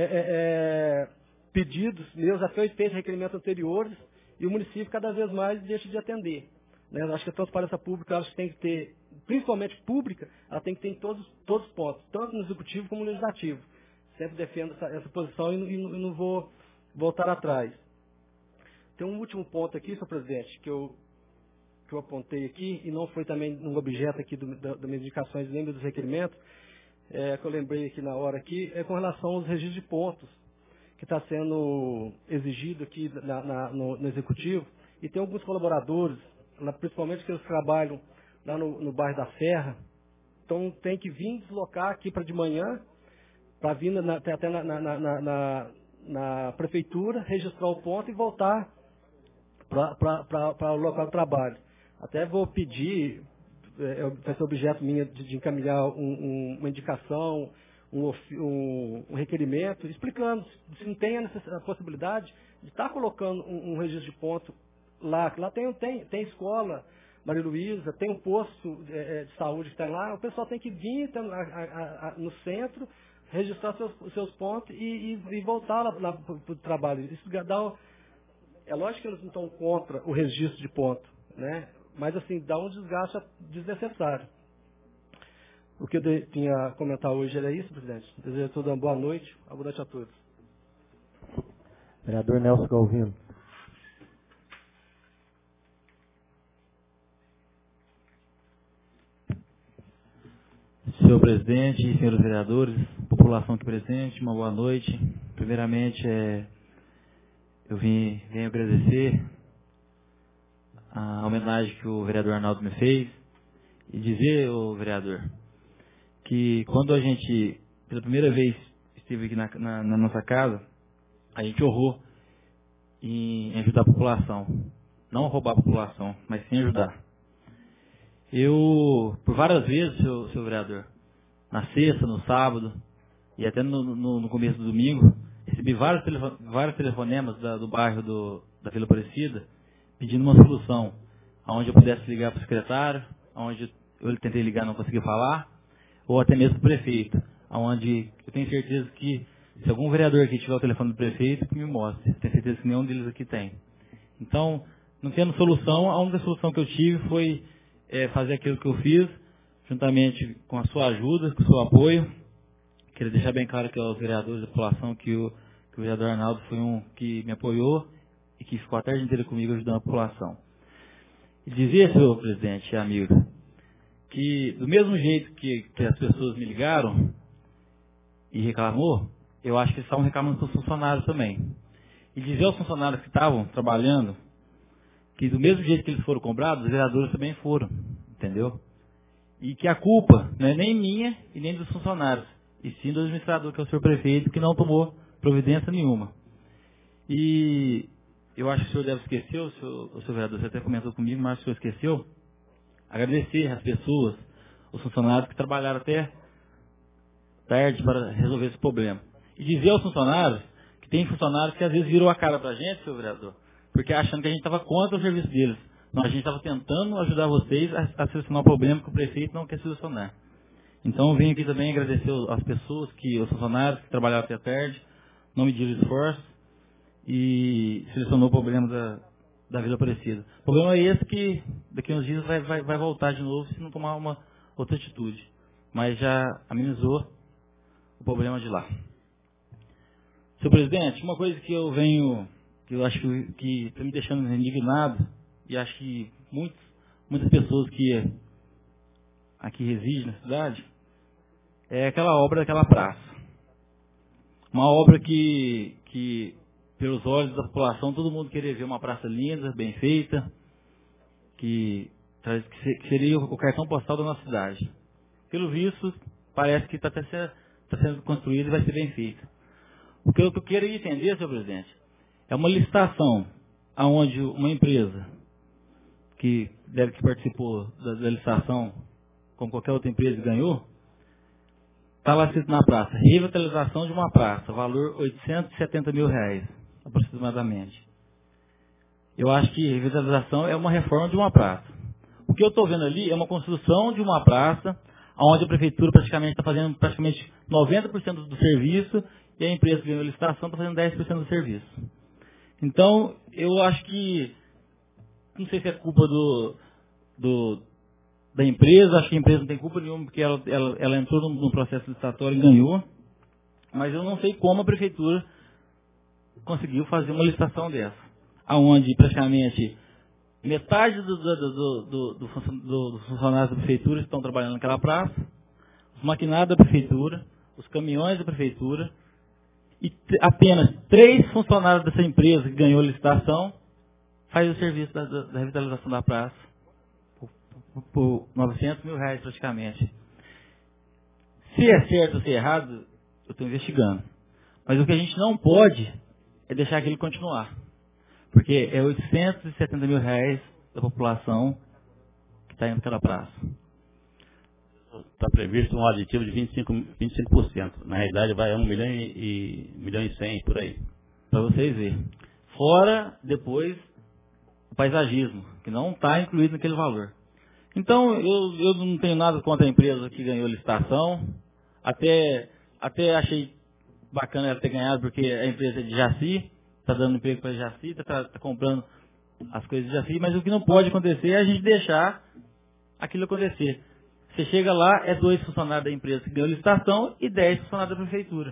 pedidos meus, já foi feito requerimentos anteriores, e o município cada vez mais deixa de atender. Né? Eu acho que a transparência pública, acho que tem que ter, principalmente pública, ela tem que ter em todos os pontos, tanto no executivo como no legislativo. Sempre defendo essa posição e não vou voltar atrás. Tem um último ponto aqui, senhor presidente, que eu apontei aqui, e não foi também um objeto aqui das minhas indicações, nem dos requerimentos, que eu lembrei aqui na hora aqui, é com relação aos registros de pontos, que está sendo exigido aqui no executivo, e tem alguns colaboradores, principalmente que eles trabalham lá no bairro da Serra, então tem que vir deslocar aqui para de manhã, para vir até na prefeitura, registrar o ponto e voltar para o local de trabalho. Até vou pedir, vai ser objeto minha de encaminhar uma indicação, um requerimento, explicando se não tem a possibilidade de estar colocando um registro de ponto lá. Lá tem escola, Maria Luísa, tem um posto de saúde que está lá, o pessoal tem que vir no centro, registrar seus pontos e voltar lá para o trabalho. Isso é lógico que eles não estão contra o registro de ponto, né? Mas assim, dá um desgaste desnecessário. O que eu tinha a comentar hoje era isso, presidente. Desejo a todos uma boa noite a todos. Vereador Nelson Galvino. Senhor presidente, senhores vereadores, população aqui presente, uma boa noite. Primeiramente, eu venho agradecer a homenagem que o vereador Arnaldo me fez e dizer, vereador, que quando a gente, pela primeira vez, esteve aqui na nossa casa, a gente honrou em ajudar a população. Não roubar a população, mas sim ajudar. Eu, por várias vezes, seu vereador, na sexta, no sábado e até no começo do domingo, recebi vários telefonemas do bairro da Vila Aparecida pedindo uma solução, onde eu pudesse ligar para o secretário, onde eu tentei ligar e não consegui falar, ou até mesmo para o prefeito, onde eu tenho certeza que se algum vereador aqui tiver o telefone do prefeito, que me mostre. Tenho certeza que nenhum deles aqui tem. Então, não tendo solução, a única solução que eu tive foi fazer aquilo que eu fiz, juntamente com a sua ajuda, com o seu apoio. Queria deixar bem claro que aos vereadores da população que o vereador Arnaldo foi um que me apoiou e que ficou a tarde inteira comigo ajudando a população. E dizer, senhor presidente e amigo, que do mesmo jeito que as pessoas me ligaram e reclamou, eu acho que eles estavam reclamando com os funcionários também. E dizer aos funcionários que estavam trabalhando que do mesmo jeito que eles foram cobrados, os vereadores também foram, entendeu? E que a culpa não é nem minha e nem dos funcionários, e sim do administrador, que é o senhor prefeito, que não tomou providência nenhuma. E eu acho que o senhor deve esquecer, o senhor vereador, você até comentou comigo, mas o senhor esqueceu, agradecer às pessoas, os funcionários que trabalharam até tarde para resolver esse problema. E dizer aos funcionários que tem funcionários que às vezes viram a cara para a gente, senhor vereador, porque achando que a gente estava contra o serviço deles. Não, a gente estava tentando ajudar vocês a solucionar o problema que o prefeito não quer solucionar. Então eu venho aqui também agradecer às pessoas, os funcionários que trabalharam até tarde, não mediram esforço e solucionou o problema da Vila Aparecida. O problema é esse que daqui a uns dias vai voltar de novo se não tomar uma outra atitude. Mas já amenizou o problema de lá. Senhor presidente, uma coisa que eu acho que está me deixando indignado, e acho que muitas pessoas que aqui residem na cidade, é aquela obra daquela praça. Uma obra que pelos olhos da população, todo mundo queria ver uma praça linda, bem feita, que seria o cartão postal da nossa cidade. Pelo visto, parece que está sendo construída e vai ser bem feita. O que eu quero entender, senhor presidente, é uma licitação onde uma empresa que participou da licitação, como qualquer outra empresa, ganhou, está lá escrito na praça, revitalização de uma praça, valor R$870 mil, aproximadamente. Eu acho que revitalização é uma reforma de uma praça. O que eu estou vendo ali é uma construção de uma praça, onde a prefeitura está fazendo 90% do serviço e a empresa que ganhou a licitação está fazendo 10% do serviço. Então, eu acho que, não sei se é culpa da empresa, acho que a empresa não tem culpa nenhuma, porque ela entrou no processo licitatório e ganhou, mas eu não sei como a prefeitura conseguiu fazer uma licitação dessa, onde praticamente metade dos funcionários da prefeitura estão trabalhando naquela praça, os maquinários da prefeitura, os caminhões da prefeitura, e apenas 3 funcionários dessa empresa que ganhou a licitação faz o serviço da revitalização da praça por R$900 mil praticamente. Se é certo ou se é errado, eu estou investigando. Mas o que a gente não pode é deixar aquilo continuar. Porque é R$870 mil da população que está indo naquela praça. Está previsto um aditivo de 25%. Na realidade vai a 1 milhão e 100 por aí. Para vocês verem. Fora, depois, o paisagismo, que não está incluído naquele valor. Então, eu não tenho nada contra a empresa que ganhou a licitação. Até achei bacana ela ter ganhado, porque a empresa é de Jaci, está dando emprego para Jaci, está comprando as coisas de Jaci, mas o que não pode acontecer é a gente deixar aquilo acontecer. Você chega lá, é 2 funcionários da empresa que ganhou a licitação e 10 funcionários da prefeitura.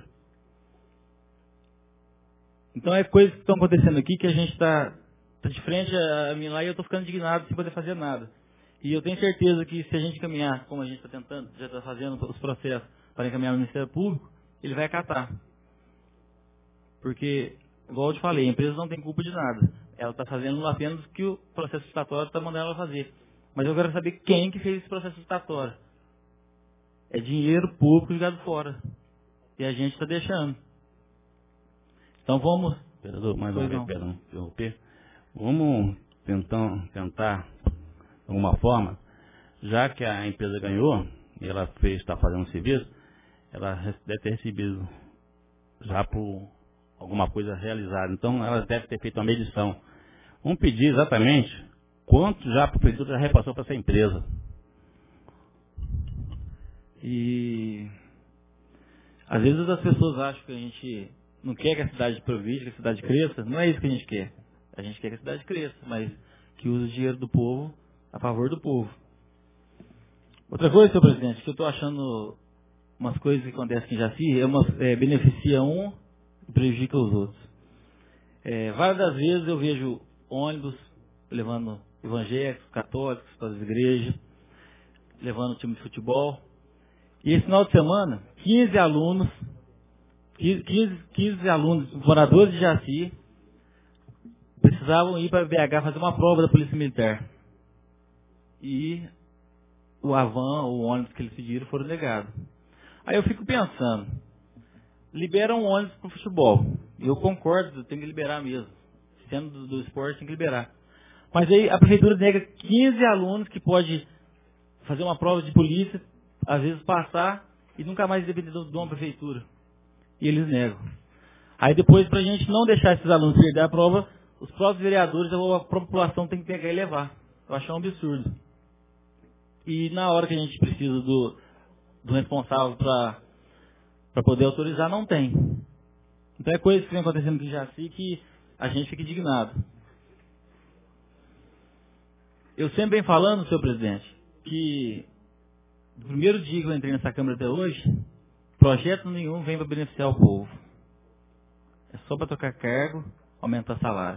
Então é coisas que estão acontecendo aqui que a gente está de frente a mim lá e eu estou ficando indignado sem poder fazer nada. E eu tenho certeza que se a gente caminhar, como a gente está tentando, já está fazendo os processos para encaminhar no Ministério Público, ele vai acatar. Porque, igual eu te falei, a empresa não tem culpa de nada. Ela está fazendo apenas o que o processo licitatório está mandando ela fazer. Mas eu quero saber quem que fez esse processo licitatório. É dinheiro público jogado fora. E a gente está deixando. Então vamos... Vereador, mais uma vez, perdão, interromper. Vamos tentar, de alguma forma, já que a empresa ganhou, e ela está fazendo serviço, ela deve ter recebido já por alguma coisa realizada. Então, ela deve ter feito uma medição. Vamos pedir exatamente quanto já a prefeitura já repassou para essa empresa. E às vezes as pessoas acham que a gente não quer que a cidade progride, que a cidade cresça. Não é isso que a gente quer. A gente quer que a cidade cresça, mas que use o dinheiro do povo a favor do povo. Outra coisa, senhor presidente, que eu estou achando umas coisas que acontecem aqui em Jaci, beneficia um e prejudica os outros. Várias das vezes eu vejo ônibus levando evangélicos, católicos para as igrejas, levando time de futebol. E esse final de semana, 15 alunos, moradores de Jaci, precisavam ir para BH fazer uma prova da Polícia Militar. E o Avan, o ônibus que eles pediram, foram negados. Aí eu fico pensando, libera um ônibus para o futebol. Eu concordo, tem que liberar mesmo. Sendo do esporte, tem que liberar. Mas aí a prefeitura nega 15 alunos que pode fazer uma prova de polícia, às vezes passar e nunca mais depender de uma prefeitura. E eles negam. Aí depois, para a gente não deixar esses alunos perder a prova, os próprios vereadores ou a própria população tem que pegar e levar. Eu acho um absurdo. E na hora que a gente precisa do responsável para poder autorizar, não tem. Então é coisa que vem acontecendo aqui em Jaci que a gente fica indignado. Eu sempre venho falando, senhor presidente, que do primeiro dia que eu entrei nessa Câmara até hoje, projeto nenhum vem para beneficiar o povo. É só para tocar cargo, aumentar salário.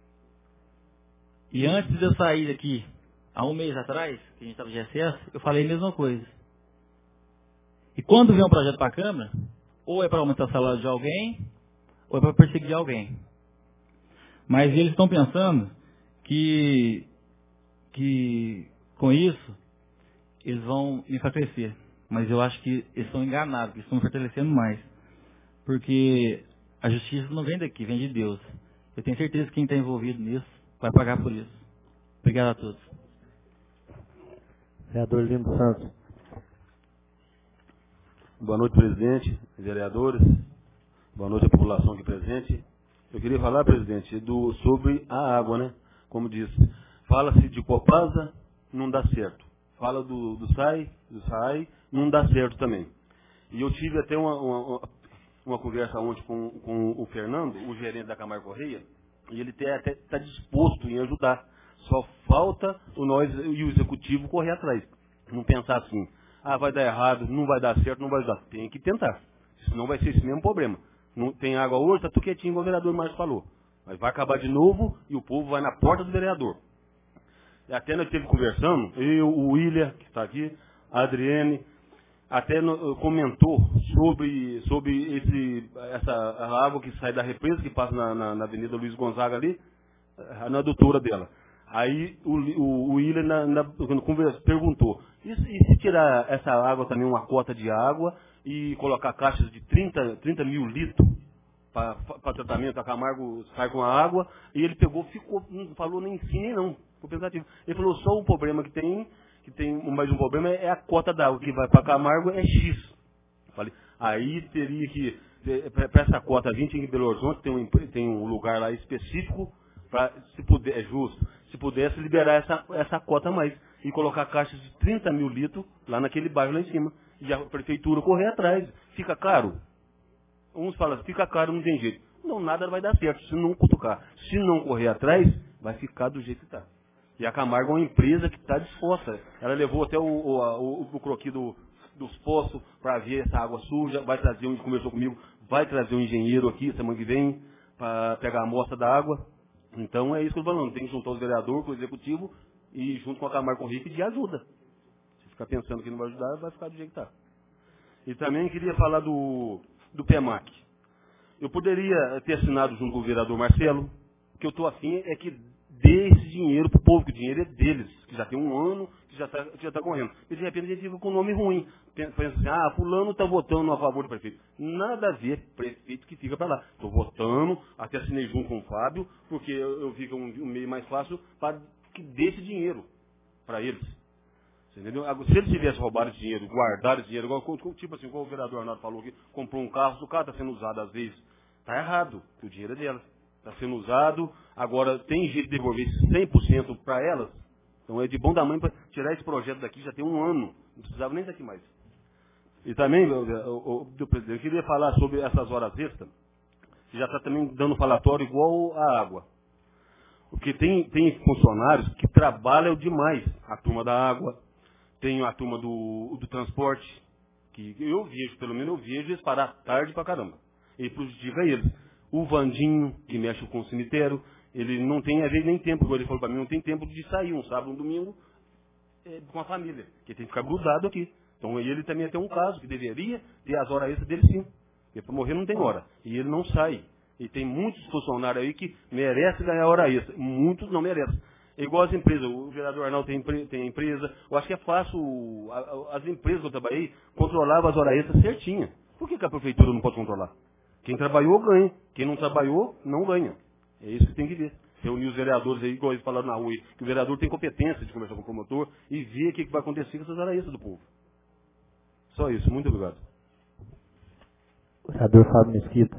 E antes de eu sair daqui, há um mês atrás, que a gente estava de recesso, eu falei a mesma coisa. E quando vem um projeto para a Câmara, ou é para aumentar o salário de alguém, ou é para perseguir alguém. Mas eles estão pensando que com isso eles vão me enfraquecer. Mas eu acho que eles estão enganados, que estão me fortalecendo mais. Porque a justiça não vem daqui, vem de Deus. Eu tenho certeza que quem está envolvido nisso vai pagar por isso. Obrigado a todos. Vereador Lindo Santos. Boa noite, presidente, vereadores. Boa noite à população aqui presente. Eu queria falar, presidente, sobre a água, né? Como disse, fala-se de Copasa, não dá certo. Fala do SAI, não dá certo também. E eu tive até uma conversa ontem com o Fernando, o gerente da Camargo Correia, e ele até está disposto em ajudar. Só falta nós e o executivo correr atrás. Não pensar assim, vai dar errado, não vai dar certo, não vai dar. Tem que tentar. Senão vai ser esse mesmo problema. Não tem água hoje, está tudo quietinho, como o vereador Márcio falou. Mas vai acabar de novo e o povo vai na porta do vereador. E até nós estivemos conversando, eu, o William, que está aqui, a Adriane, até comentou sobre essa água que sai da represa, que passa na Avenida Luiz Gonzaga ali, na adutora dela. Aí o William perguntou, e se tirar essa água também, uma cota de água, e colocar caixas de 30 mil litros para tratamento, a Camargo sai com a água, e ele não falou nem sim nem não, ficou pensativo. Ele falou, só o problema que tem mais um problema é a cota d'água, que vai para Camargo é X. Falei, aí teria que, para essa cota 20 em Belo Horizonte, tem um lugar lá específico, para, se puder, é justo, se pudesse liberar essa cota a mais, e colocar caixas de 30 mil litros lá naquele bairro lá em cima, e a prefeitura correr atrás. Fica caro? Uns falam, fica caro, não tem jeito. Não, nada vai dar certo, se não cutucar. Se não correr atrás, vai ficar do jeito que está. E a Camargo é uma empresa que está disposta. Ela levou até o croquis dos poços para ver essa água suja, vai trazer, conversou comigo, vai trazer um engenheiro aqui semana que vem para pegar a amostra da água. Então é isso que eu estou falando, tem que juntar os vereadores com o executivo e junto com a Camargo Correia pedir ajuda. Se ficar pensando que não vai ajudar, vai ficar do jeito que está. E também queria falar do PEMAC. Eu poderia ter assinado junto com o vereador Marcelo, o que eu estou afim é que dê esse dinheiro para o povo, que o dinheiro é deles, que já tem um ano que já está correndo. E de repente a gente fica com um nome ruim. Pensa assim, fulano está votando a favor do prefeito. Nada a ver, prefeito que fica para lá. Estou votando, até assinei junto com o Fábio, porque eu vi que é um meio mais fácil para que dê esse dinheiro para eles. Você entendeu? Se eles tivessem roubado esse dinheiro, guardado esse dinheiro, tipo assim, como o vereador Arnaldo falou que comprou um carro, se o carro está sendo usado às vezes, está errado, porque o dinheiro é delas. Está sendo usado, agora tem jeito de devolver 100% para elas. Então é de bom tamanho para tirar esse projeto daqui, já tem um ano, não precisava nem daqui mais. E também, presidente, eu queria falar sobre essas horas extras, que já está também dando falatório igual a água. Porque tem funcionários que trabalham demais, a turma da água, tem a turma do transporte, que eu vejo, pelo menos eu vejo eles parar tarde pra caramba. E prejudica eles. O Vandinho, que mexe com o cemitério, ele não tem, às vezes, nem tempo, como ele falou para mim, não tem tempo de sair um sábado, um domingo, com a família, que tem que ficar grudado aqui. Então ele também tem um caso, que deveria ter as horas extras dele sim. Porque para morrer não tem hora. E ele não sai. E tem muitos funcionários aí que merecem ganhar hora extra. Muitos não merecem. É igual as empresas. O vereador Arnaldo tem empresa. Eu acho que é fácil, as empresas que eu trabalhei, controlavam as horas extras certinha. Por que a prefeitura não pode controlar? Quem trabalhou, ganha. Quem não trabalhou, não ganha. É isso que tem que ver. Reunir os vereadores aí, igual eles falaram na rua, que o vereador tem competência de conversar com o promotor e ver o que vai acontecer com essas horas extras do povo. Só isso. Muito obrigado. Vereador Fábio Mesquita.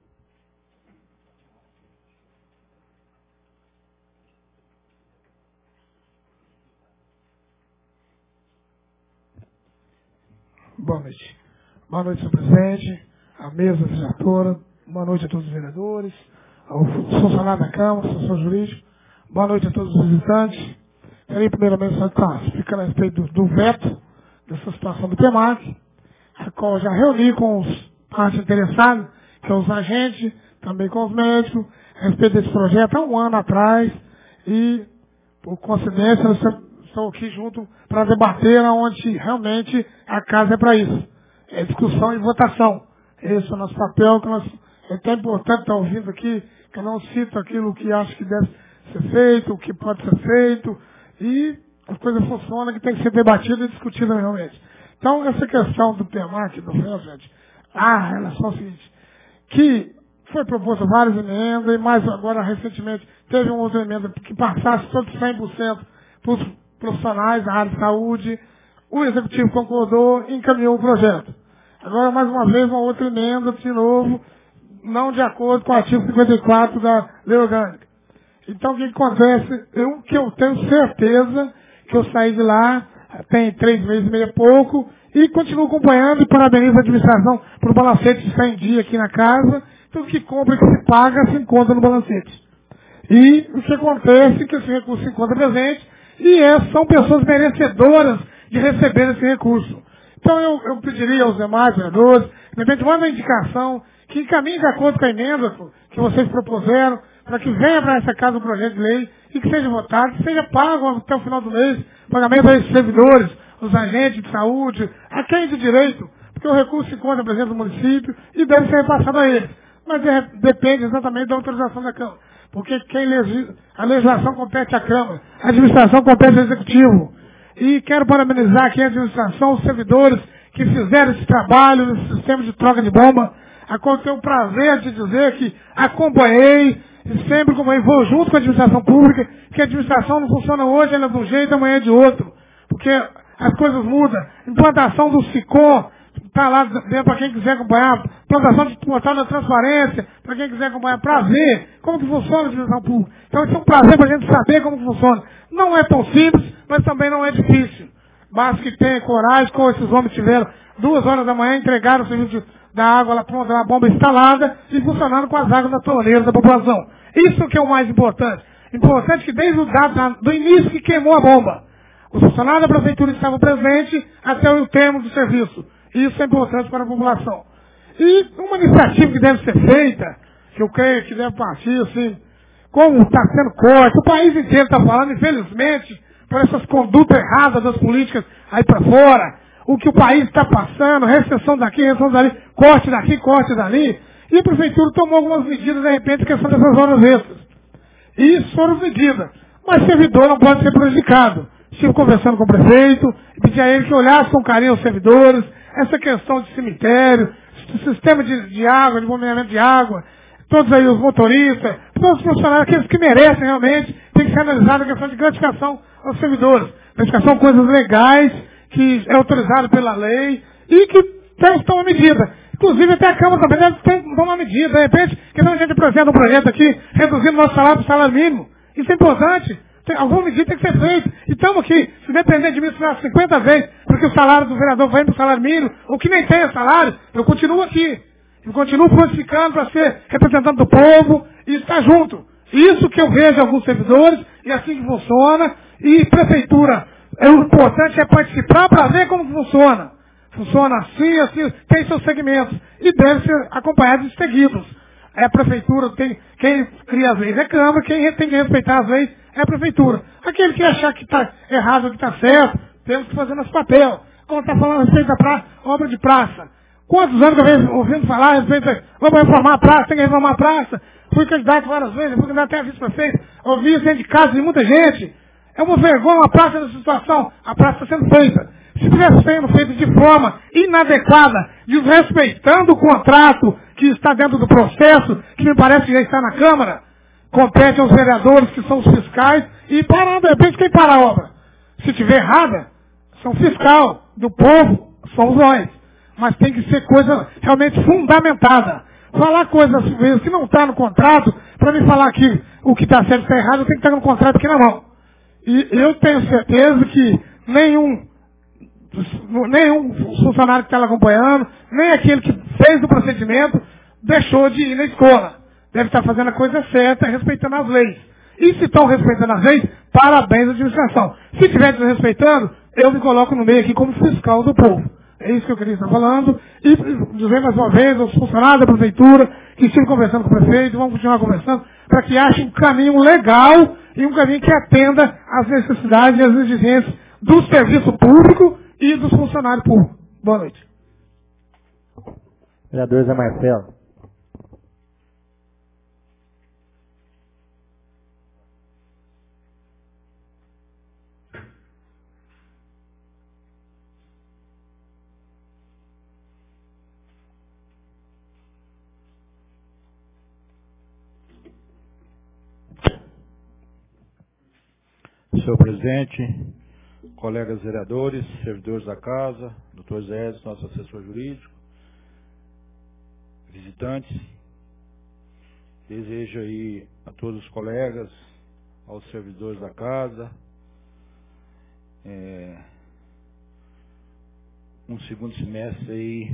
Boa noite. Boa noite, senhor presidente, a mesa legislatora, boa noite a todos os vereadores, aos funcionários da Câmara, ao assessor jurídico, boa noite a todos os visitantes. Queria primeiramente só estar explicando a respeito do veto dessa situação do PEMAC, a qual eu já reuni com os partes interessadas, que são os agentes, também com os médicos, a respeito desse projeto há um ano atrás, e, por coincidência, nós estão aqui junto para debater onde realmente a casa é para isso. É discussão e votação. Esse é o nosso papel, que é tão importante estar ouvindo aqui, que eu não cito aquilo que acho que deve ser feito, o que pode ser feito, e as coisas funcionam, que tem que ser debatida e discutida realmente. Então, essa questão do PEMAC, do FEL, gente, a relação é a seguinte, que foi proposta várias emendas, e mais agora, recentemente, teve uma outra emenda que passasse todo 100% para os profissionais da área de saúde. O Executivo concordou e encaminhou o projeto. Agora, mais uma vez, uma outra emenda, de novo, não de acordo com o artigo 54 da Lei Orgânica. Então, o que acontece? Eu tenho certeza que eu saí de lá, tem 3 meses e meio e pouco, e continuo acompanhando e parabenizo a administração por o balancete de 100 dias aqui na casa. Tudo que compra e que se paga se encontra no balancete. E o que acontece é que esse recurso se encontra presente e são pessoas merecedoras de receber esse recurso. Então eu pediria aos demais vereadores, de repente manda uma indicação, que encaminhe de acordo com a emenda que vocês propuseram, para que venha para essa casa um projeto de lei e que seja votado, que seja pago até o final do mês, pagamento a esses servidores, os agentes de saúde, a quem de direito, porque o recurso se encontra presente no município e deve ser repassado a eles. Mas depende exatamente da autorização da Câmara. Porque a legislação compete à Câmara, a administração compete ao Executivo. E quero parabenizar aqui a administração, os servidores que fizeram esse trabalho no sistema de troca de bomba, a qual eu tenho o prazer de dizer que acompanhei e sempre acompanhei, vou junto com a administração pública, que a administração não funciona hoje, ela é de um jeito, amanhã é de outro. Porque as coisas mudam. Implantação do SICOM, está lá dentro para quem quiser acompanhar, plantação de portal da transparência, para quem quiser acompanhar, para ver como que funciona a administração pública. Então isso é um prazer para a gente saber como que funciona. Não é tão simples, mas também não é difícil. Basta que tenha coragem, como esses homens tiveram, 2 horas da manhã, entregaram o serviço da água lá pronta, uma bomba instalada e funcionando com as águas da torneira da população. Isso que é o mais importante. Importante que desde o dado do início que queimou a bomba, os funcionários da prefeitura estavam presentes até o termo do serviço. Isso é importante para a população. E uma iniciativa que deve ser feita, que eu creio que deve partir, assim, como está sendo corte, o país inteiro está falando, infelizmente, por essas condutas erradas das políticas aí para fora, o que o país está passando, restrição daqui, restrição dali, corte daqui, corte dali, e a prefeitura tomou algumas medidas, de repente, questão dessas horas extras. E isso foram medidas. Mas servidor não pode ser prejudicado. Estive conversando com o prefeito, e pedi a ele que olhasse com carinho os servidores, essa questão de cemitério, sistema de água, de bombeamento de água, todos aí os motoristas, todos os funcionários, aqueles que merecem realmente, tem que ser analisada a questão de gratificação aos servidores. Gratificação coisas legais, que é autorizado pela lei, e que temos que tomar medida. Inclusive até a Câmara também deve ter que tomar medida. De repente, que não a gente apresenta um projeto aqui, reduzindo nosso salário para o salário mínimo. Isso é importante. Alguma medida tem que ser feita. E estamos aqui, se depender de mim, se 50 vezes, porque o salário do vereador vai para o salário mínimo, ou que nem tenha salário, eu continuo aqui. Eu continuo frutificando para ser representante do povo e estar junto. Isso que eu vejo alguns servidores, e assim que funciona. E prefeitura, o importante é participar para ver como funciona. Funciona assim, assim, tem seus segmentos. E deve ser acompanhado de seguidos. A prefeitura tem, quem cria as leis é a Câmara, quem tem que respeitar as leis é a prefeitura. Aquele que achar que está errado ou que está certo, temos que fazer nosso papel. Como está falando a respeito da obra de praça. Quantos anos que eu venho ouvindo falar a respeito de vamos reformar a praça, tem que reformar a praça. Fui candidato várias vezes, fui candidato até a vice-prefeito. Ouvi isso dentro de casa de muita gente. É uma vergonha uma praça nessa situação. A praça está sendo feita. Se estivesse sendo feito de forma inadequada, desrespeitando o contrato que está dentro do processo, que me parece que já está na Câmara, compete aos vereadores, que são os fiscais, e parar, de repente, quem para a obra. Se estiver errada, são fiscal do povo, somos nós. Mas tem que ser coisa realmente fundamentada. Falar coisas que não está no contrato, para me falar que o que está certo e está errado, tem que estar no contrato aqui na mão. E eu tenho certeza que nenhum funcionário que está lá acompanhando, nem aquele que fez o procedimento, deixou de ir na escola. Deve estar fazendo a coisa certa, respeitando as leis. E se estão respeitando as leis, parabéns à administração. Se estiver desrespeitando, eu me coloco no meio aqui como fiscal do povo. É isso que eu queria estar falando. E dizer mais uma vez aos funcionários da prefeitura que estive conversando com o prefeito, vamos continuar conversando, para que achem um caminho legal e um caminho que atenda às necessidades e às exigências do serviço público e dos funcionários públicos. Boa noite. Vereador Zé Marcelo. Senhor presidente, colegas vereadores, servidores da casa, doutor Zé, nosso assessor jurídico, visitantes, desejo aí a todos os colegas, aos servidores da casa, um segundo semestre aí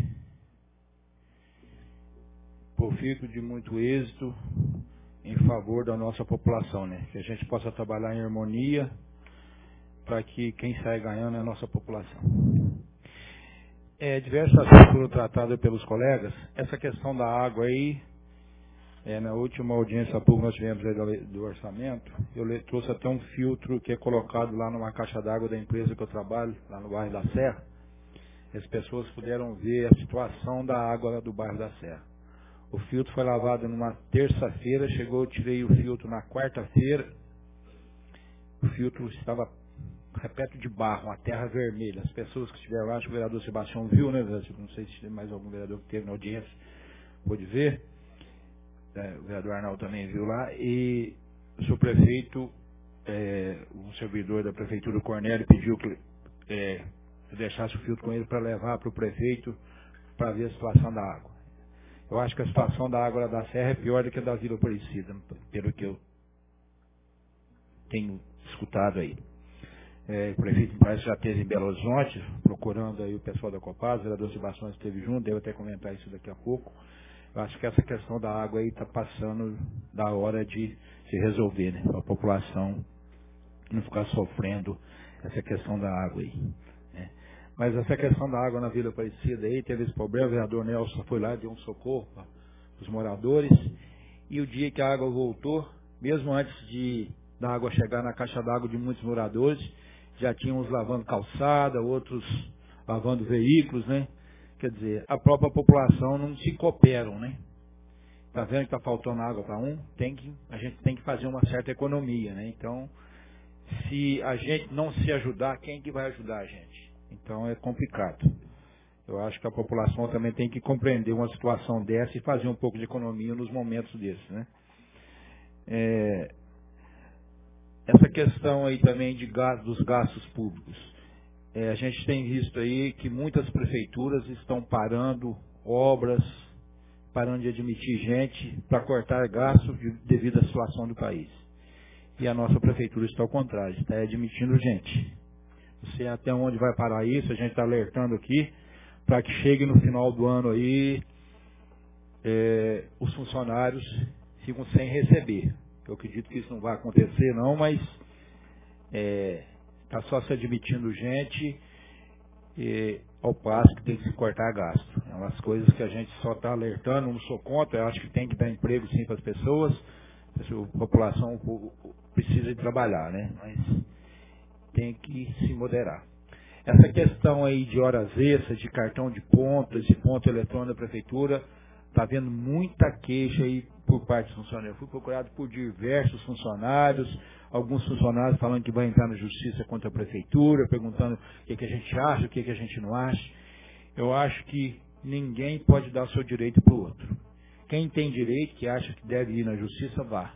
profícuo de muito êxito em favor da nossa população, né? Que a gente possa trabalhar em harmonia para que quem sai ganhando é a nossa população. Diversos assuntos foram tratados pelos colegas. Essa questão da água aí, na última audiência pública nós tivemos aí do orçamento, eu trouxe até um filtro que é colocado lá numa caixa d'água da empresa que eu trabalho, lá no bairro da Serra. As pessoas puderam ver a situação da água do bairro da Serra. O filtro foi lavado numa terça-feira, eu tirei o filtro na quarta-feira. O filtro estava repleto de barro, uma terra vermelha. As pessoas que estiveram lá, acho que o vereador Sebastião viu, né? Não sei se tem mais algum vereador que teve na audiência, pôde ver. O vereador Arnaldo também viu lá. E o senhor prefeito, um servidor da prefeitura, o Cornélio, pediu que eu deixasse o filtro com ele para levar para o prefeito para ver a situação da água. Eu acho que a situação da água da Serra é pior do que a da Vila Aparecida, pelo que eu tenho escutado aí. O prefeito parece que já esteve em Belo Horizonte, procurando aí o pessoal da Copasa, o vereador Sebastião esteve junto, devo até comentar isso daqui a pouco. Eu acho que essa questão da água aí está passando da hora de se resolver, né? Para a população não ficar sofrendo essa questão da água aí. Mas essa questão da água na Vila Aparecida aí, teve esse problema, o vereador Nelson foi lá, deu um socorro para os moradores, e o dia que a água voltou, mesmo antes da água chegar na caixa d'água de muitos moradores, já tinham uns lavando calçada, outros lavando veículos, né? Quer dizer, a própria população não se cooperam, né? está vendo que está faltando água para a gente tem que fazer uma certa economia, né? Então, se a gente não se ajudar, quem que vai ajudar a gente? Então é complicado. Eu acho que a população também tem que compreender uma situação dessa e fazer um pouco de economia nos momentos desses, né? Essa questão aí também dos gastos públicos. A gente tem visto aí que muitas prefeituras estão parando obras, parando de admitir gente para cortar gastos devido à situação do país. E a nossa prefeitura está ao contrário, está admitindo gente. Não sei até onde vai parar isso, a gente está alertando aqui, para que chegue no final do ano aí, os funcionários ficam sem receber. Eu acredito que isso não vai acontecer não, mas está só se admitindo gente, ao passo que tem que se cortar gasto. É umas coisas que a gente só está alertando, não sou contra, eu acho que tem que dar emprego sim para as pessoas, a população precisa de trabalhar, né? Mas tem que se moderar. Essa questão aí de horas extras, de cartão de pontos, de ponto eletrônico da prefeitura, está havendo muita queixa aí por parte dos funcionários. Eu fui procurado por diversos funcionários, alguns funcionários falando que vai entrar na justiça contra a prefeitura, perguntando o que a gente acha, o que a gente não acha. Eu acho que ninguém pode dar o seu direito para o outro. Quem tem direito, que acha que deve ir na justiça, vá.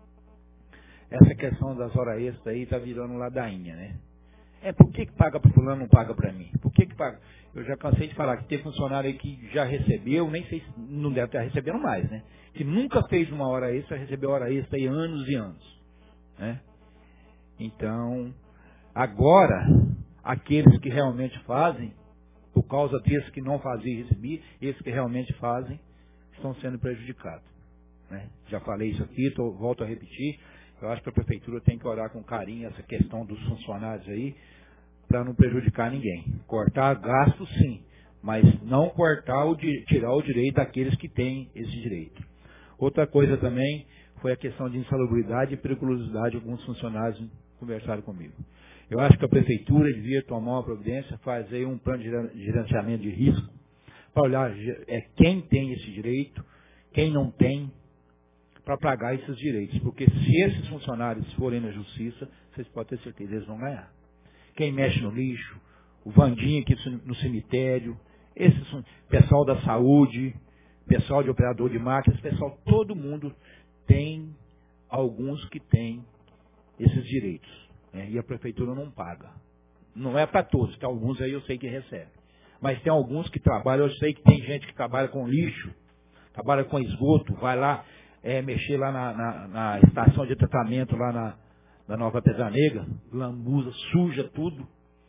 Essa questão das horas extras aí está virando ladainha, né? Por que paga para fulano e não paga para mim? Por que paga? Eu já cansei de falar que tem funcionário aí que já recebeu, nem sei se não deve estar recebendo mais, né? Que nunca fez uma hora extra, recebeu hora extra aí anos e anos, né? Então, agora, aqueles que realmente fazem, por causa desses que não faziam e recebiam, esses que realmente fazem, estão sendo prejudicados, né? Já falei isso aqui, volto a repetir. Eu acho que a prefeitura tem que olhar com carinho essa questão dos funcionários aí, para não prejudicar ninguém. Cortar gasto sim, mas não tirar o direito daqueles que têm esse direito. Outra coisa também foi a questão de insalubridade e periculosidade. Alguns funcionários conversaram comigo. Eu acho que a prefeitura devia tomar uma providência, fazer um plano de gerenciamento de risco, para olhar quem tem esse direito, quem não tem, para pagar esses direitos. Porque se esses funcionários forem na justiça, vocês podem ter certeza, eles vão ganhar. Quem mexe no lixo, o Vandinha aqui no cemitério, pessoal da saúde, pessoal de operador de máquinas, pessoal, todo mundo tem alguns que têm esses direitos, né? E a prefeitura não paga. Não é para todos, tem alguns aí eu sei que recebem. Mas tem alguns que trabalham, eu sei que tem gente que trabalha com lixo, trabalha com esgoto, vai lá mexer lá na estação de tratamento lá na Nova Pesanega, lambuza, suja tudo,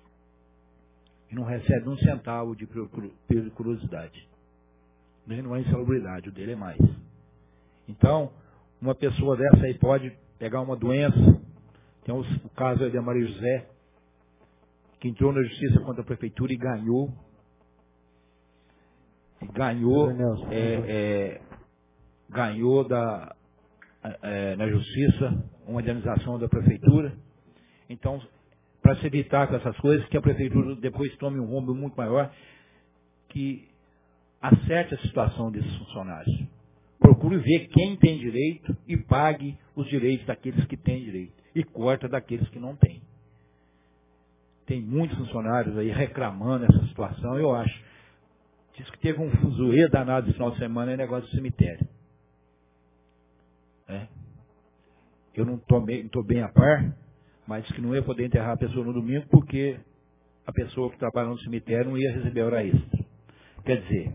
e não recebe um centavo de periculosidade. Nem não é insalubridade, o dele é mais. Então, uma pessoa dessa aí pode pegar uma doença. Tem o caso aí da Maria José, que entrou na justiça contra a prefeitura e ganhou. Ganhou na justiça uma indenização da prefeitura. Então, para se evitar com essas coisas, que a prefeitura depois tome um rombo muito maior, que acerte a situação desses funcionários. Procure ver quem tem direito e pague os direitos daqueles que têm direito. E corta daqueles que não têm. Tem muitos funcionários aí reclamando essa situação, eu acho. Diz que teve um fuzuê danado esse final de semana em negócio do cemitério. Eu não estou bem a par, mas disse que não ia poder enterrar a pessoa no domingo porque a pessoa que trabalha no cemitério não ia receber hora extra. Quer dizer,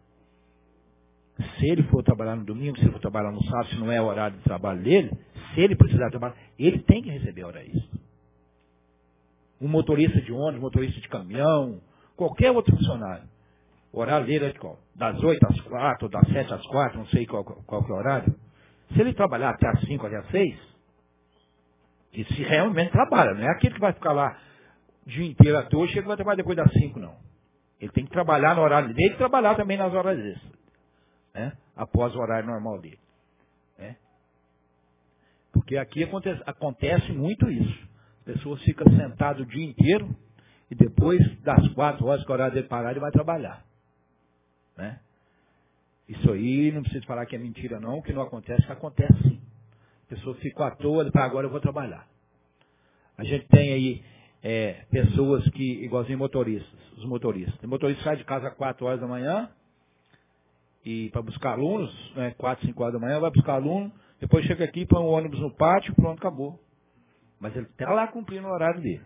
se ele for trabalhar no domingo, se ele for trabalhar no sábado, se não é o horário de trabalho dele, se ele precisar trabalhar, ele tem que receber hora extra. Um motorista de ônibus, motorista de caminhão, qualquer outro funcionário, o horário dele é de qual? Das 8 às 4, das 7 às 4, não sei qual que é o horário. Se ele trabalhar até às 5, até às 6, e se realmente trabalha, não é aquele que vai ficar lá o dia inteiro à toa e chega e vai trabalhar depois das 5, não. Ele tem que trabalhar no horário dele e trabalhar também nas horas extras, né? Após o horário normal dele. Né? Porque aqui acontece muito isso. As pessoas ficam sentadas o dia inteiro e depois das 4 horas que o horário dele parar, ele vai trabalhar. Né? Isso aí não preciso falar que é mentira não, que não acontece, que acontece sim. A pessoa fica à toa, para agora eu vou trabalhar. A gente tem aí pessoas que, igualzinho motoristas, os motoristas. Tem motorista que sai de casa às 4 horas da manhã, e para buscar alunos, 4, 5 horas da manhã, vai buscar aluno, depois chega aqui, põe um ônibus no pátio, pronto, acabou. Mas ele está lá cumprindo o horário dele.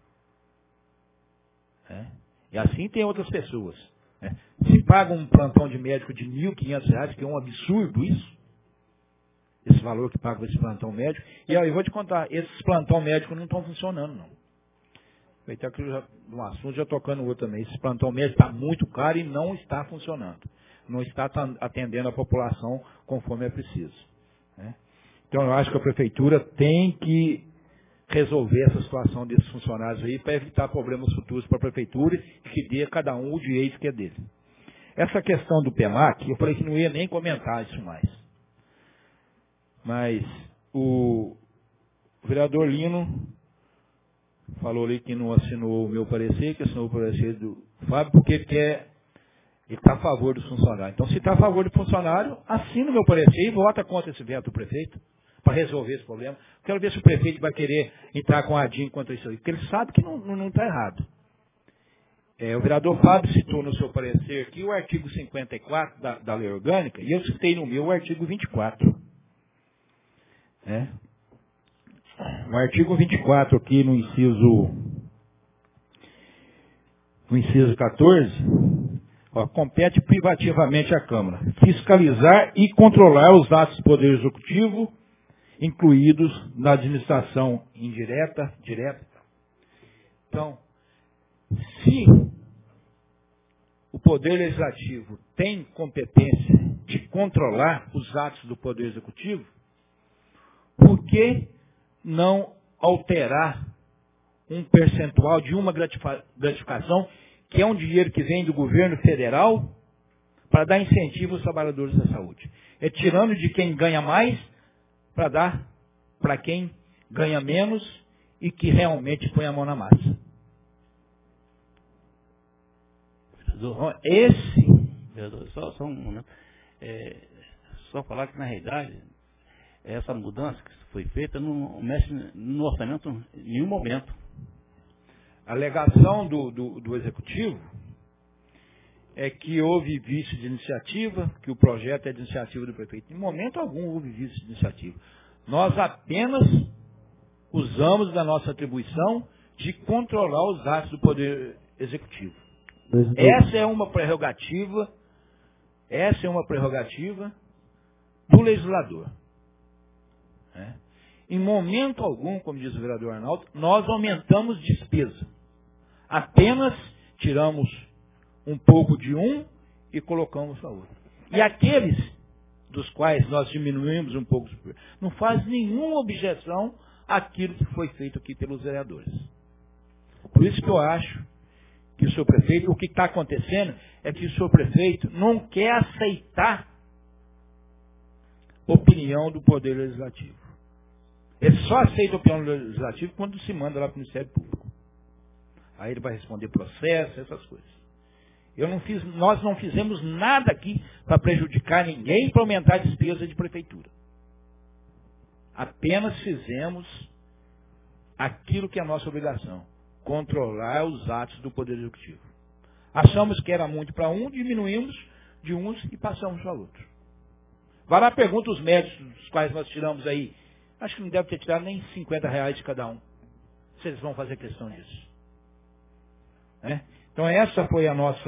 E assim tem outras pessoas. Se paga um plantão de médico de R$ 1.500, que é um absurdo isso, esse valor que paga esse plantão médico, e aí eu vou te contar, esses plantão médicos não estão funcionando não. Vai ter aqui um assunto já tocando outro também. Esse plantão médico está muito caro e não está funcionando. Não está atendendo a população conforme é preciso. Então eu acho que a prefeitura tem que resolver essa situação desses funcionários aí para evitar problemas futuros para a prefeitura e que dê a cada um o direito que é dele. Essa questão do PEMAC, eu falei que não ia nem comentar isso mais. Mas o vereador Lino falou ali que não assinou o meu parecer, que assinou o parecer do Fábio, porque ele está a favor dos funcionários. Então, se está a favor do funcionário, assina o meu parecer e vota contra esse veto do prefeito para resolver esse problema. Quero ver se o prefeito vai querer entrar com a ADIM contra isso aí, porque ele sabe que não está errado. O vereador Fábio citou no seu parecer aqui o artigo 54 da lei orgânica, e eu citei no meu o artigo 24. O artigo 24 aqui no inciso 14, compete privativamente à Câmara fiscalizar e controlar os atos do Poder Executivo, incluídos na administração indireta, direta. Então, se o Poder Legislativo tem competência de controlar os atos do Poder Executivo, por que não alterar um percentual de uma gratificação, que é um dinheiro que vem do governo federal, para dar incentivo aos trabalhadores da saúde? É tirando de quem ganha mais para dar para quem ganha menos e que realmente põe a mão na massa. Vereador, só um momento. Só falar que, na realidade, essa mudança que foi feita não mexe no orçamento em nenhum momento. A alegação do Executivo é que houve vício de iniciativa, que o projeto é de iniciativa do prefeito. Em momento algum houve vício de iniciativa. Nós apenas usamos da nossa atribuição de controlar os atos do Poder Executivo. Essa é uma prerrogativa do legislador. Em momento algum, como diz o vereador Arnaldo, nós aumentamos despesa. Apenas tiramos um pouco de um e colocamos para outro. E aqueles dos quais nós diminuímos um pouco, não faz nenhuma objeção àquilo que foi feito aqui pelos vereadores. Por isso que eu acho que o senhor prefeito, o que está acontecendo é que o senhor prefeito não quer aceitar opinião do Poder Legislativo. Ele só aceita a opinião legislativa quando se manda lá para o Ministério Público. Aí ele vai responder processo, essas coisas. Nós não fizemos nada aqui para prejudicar ninguém e para aumentar a despesa de prefeitura. Apenas fizemos aquilo que é a nossa obrigação, controlar os atos do Poder Executivo. Achamos que era muito para um, diminuímos de uns e passamos para outro. Vai lá, pergunta os médicos dos quais nós tiramos aí. Acho que não deve ter tirado nem R$50 de cada um. Se eles vão fazer questão disso. Então essa foi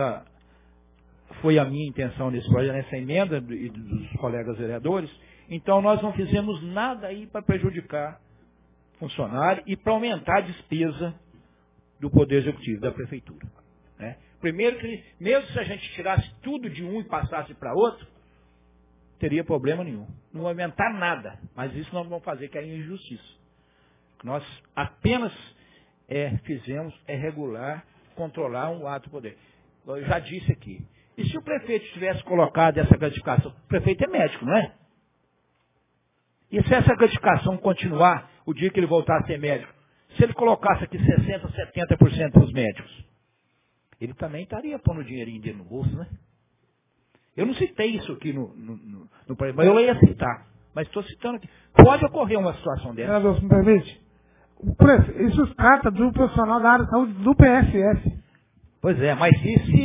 a minha intenção nesse projeto, nessa emenda dos colegas vereadores. Então nós não fizemos nada aí para prejudicar funcionário e para aumentar a despesa do Poder Executivo, da Prefeitura. Primeiro que, mesmo se a gente tirasse tudo de um e passasse para outro, teria problema nenhum. Não vai aumentar nada, mas isso nós vamos fazer, que é injustiça. Nós apenas fizemos regular, controlar um ato do poder. Eu já disse aqui. E se o prefeito tivesse colocado essa gratificação? O prefeito é médico, não é? E se essa gratificação continuar o dia que ele voltar a ser médico? Se ele colocasse aqui 60%, 70% para os médicos, ele também estaria pondo o dinheirinho dele no bolso, né? Eu não citei isso aqui no mas eu ia citar. Mas estou citando aqui. Pode ocorrer uma situação dessa. Vereador, se me permite? Isso trata do profissional da área de saúde do PSF. Pois é, mas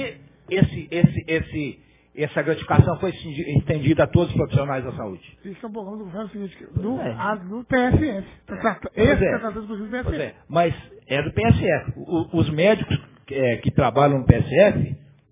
e se essa gratificação foi estendida a todos os profissionais da saúde? Isso é um pouco do seguinte, do PSF. Esse é tratado exclusivo do PSF. Pois é, mas é do PSF. Os médicos que trabalham no PSF,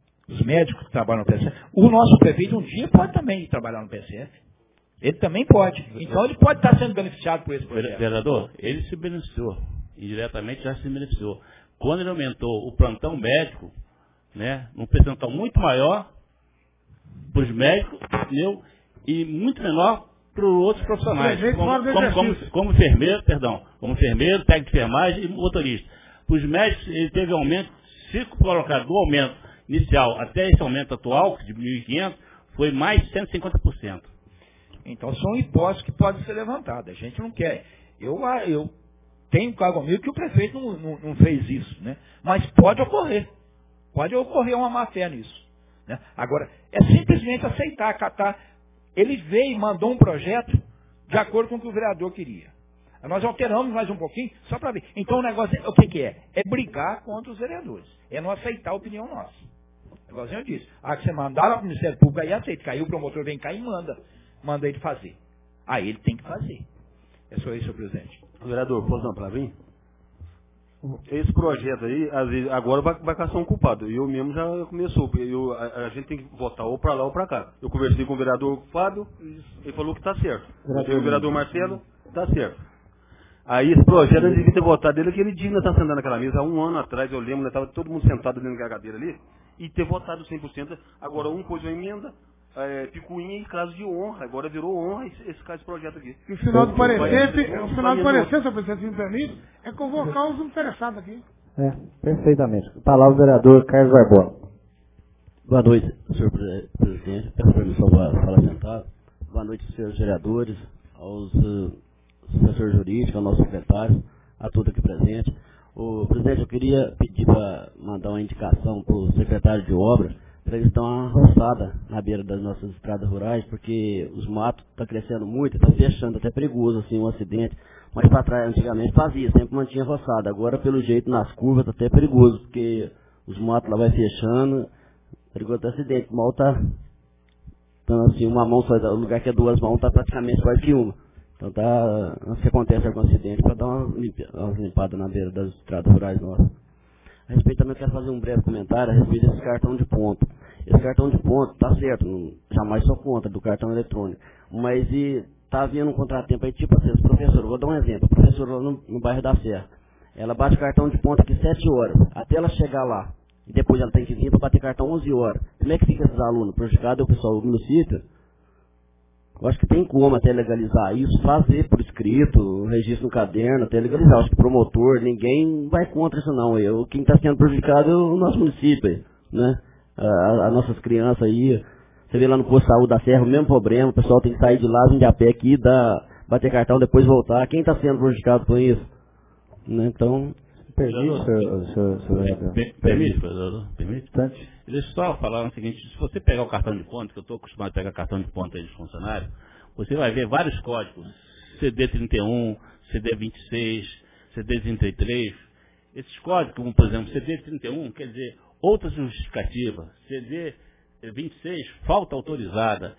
o nosso prefeito um dia pode também trabalhar no PSF. Ele também pode. Então ele pode estar sendo beneficiado por esse projeto. Vereador, ele se beneficiou. Indiretamente já se beneficiou. Quando ele aumentou o plantão médico, né, num percentual muito maior para os médicos, entendeu? E muito menor para os outros profissionais, como enfermeiro, técnico de enfermagem e motorista. Para os médicos, ele teve aumento, se colocar do aumento inicial até esse aumento atual, de 1.500, foi mais de 150%. Então são hipóteses que podem ser levantadas. A gente não quer. Eu tenho cargo comigo que o prefeito não fez isso, né? Mas pode ocorrer. Pode ocorrer uma má-fé nisso. Né? Agora, é simplesmente aceitar, acatar. Ele veio e mandou um projeto de acordo com o que o vereador queria. Nós alteramos mais um pouquinho, só para ver. Então o negócio, o que é? É brigar contra os vereadores. É não aceitar a opinião nossa. Igualzinho eu disse. Que você mandar para o Ministério Público, aí aceita. Caiu o promotor, vem cá e manda ele fazer. Aí ele tem que fazer. É só isso, senhor presidente. Vereador, posso dar uma palavrinha? Esse projeto aí, às vezes, agora vai caçar um culpado. Eu mesmo já começou. A gente tem que votar ou para lá ou para cá. Eu conversei com o vereador Fábio, ele falou que está certo. O vereador Marcelo, está certo. Aí esse projeto, eu devia ter votado dele, aquele dia nós estávamos sentando naquela mesa, há um ano atrás, eu lembro, nós estávamos todo mundo sentado dentro da cadeira ali, e ter votado 100%. Agora um pôs uma emenda, picuinha em caso de honra. Agora virou honra esse projeto aqui. E o final do parecer, senhor presidente, se me permite, é convocar os interessados aqui. Perfeitamente. Palavra o vereador Carlos Barbosa. Boa noite, senhor presidente. Peço permissão para falar sentado. Boa noite, senhores vereadores, aos assessores jurídicos, ao nosso secretário, a todos aqui presentes. O presidente, eu queria pedir para mandar uma indicação para o secretário de obra, para eles dar uma roçada na beira das nossas estradas rurais, porque os matos estão crescendo muito, estão fechando, até perigoso assim, um acidente. Mas para trás, antigamente fazia, sempre mantinha roçada. Agora, pelo jeito, nas curvas, está até perigoso, porque os matos lá vai fechando, perigoso de acidente. O mal está, então, assim, uma mão só, o lugar que é duas mãos está praticamente quase que uma. Então, se acontece algum acidente, para dar umas limpadas na beira das estradas rurais nossas. A respeito também, eu quero fazer um breve comentário a respeito desse cartão de ponto. Esse cartão de ponto, está certo, jamais sou contra do cartão eletrônico, mas está havendo um contratempo aí, tipo assim, professor, vou dar um exemplo, a professora lá no bairro da Serra, ela bate cartão de ponto aqui 7 horas, até ela chegar lá, e depois ela tem que vir para bater cartão 11 horas. Como é que fica esses alunos? Prejudicado é o pessoal do município? Eu acho que tem como até legalizar isso, fazer por escrito, registro no caderno, até legalizar. Eu acho que promotor, ninguém vai contra isso não. Quem está sendo prejudicado é o nosso município, né? As nossas crianças aí, você vê lá no posto de saúde da Serra, o mesmo problema, o pessoal tem que sair de lá, vir de a pé aqui, bater cartão, depois voltar. Quem está sendo prejudicado com isso? Né? Então, permite, permite. Deixa eu só falar o seguinte, se você pegar o cartão de ponto, que eu estou acostumado a pegar cartão de ponto aí dos funcionários, você vai ver vários códigos, CD31, CD26, CD33. Esses códigos, como por exemplo, CD31, quer dizer, outra justificativa, CD26, falta autorizada,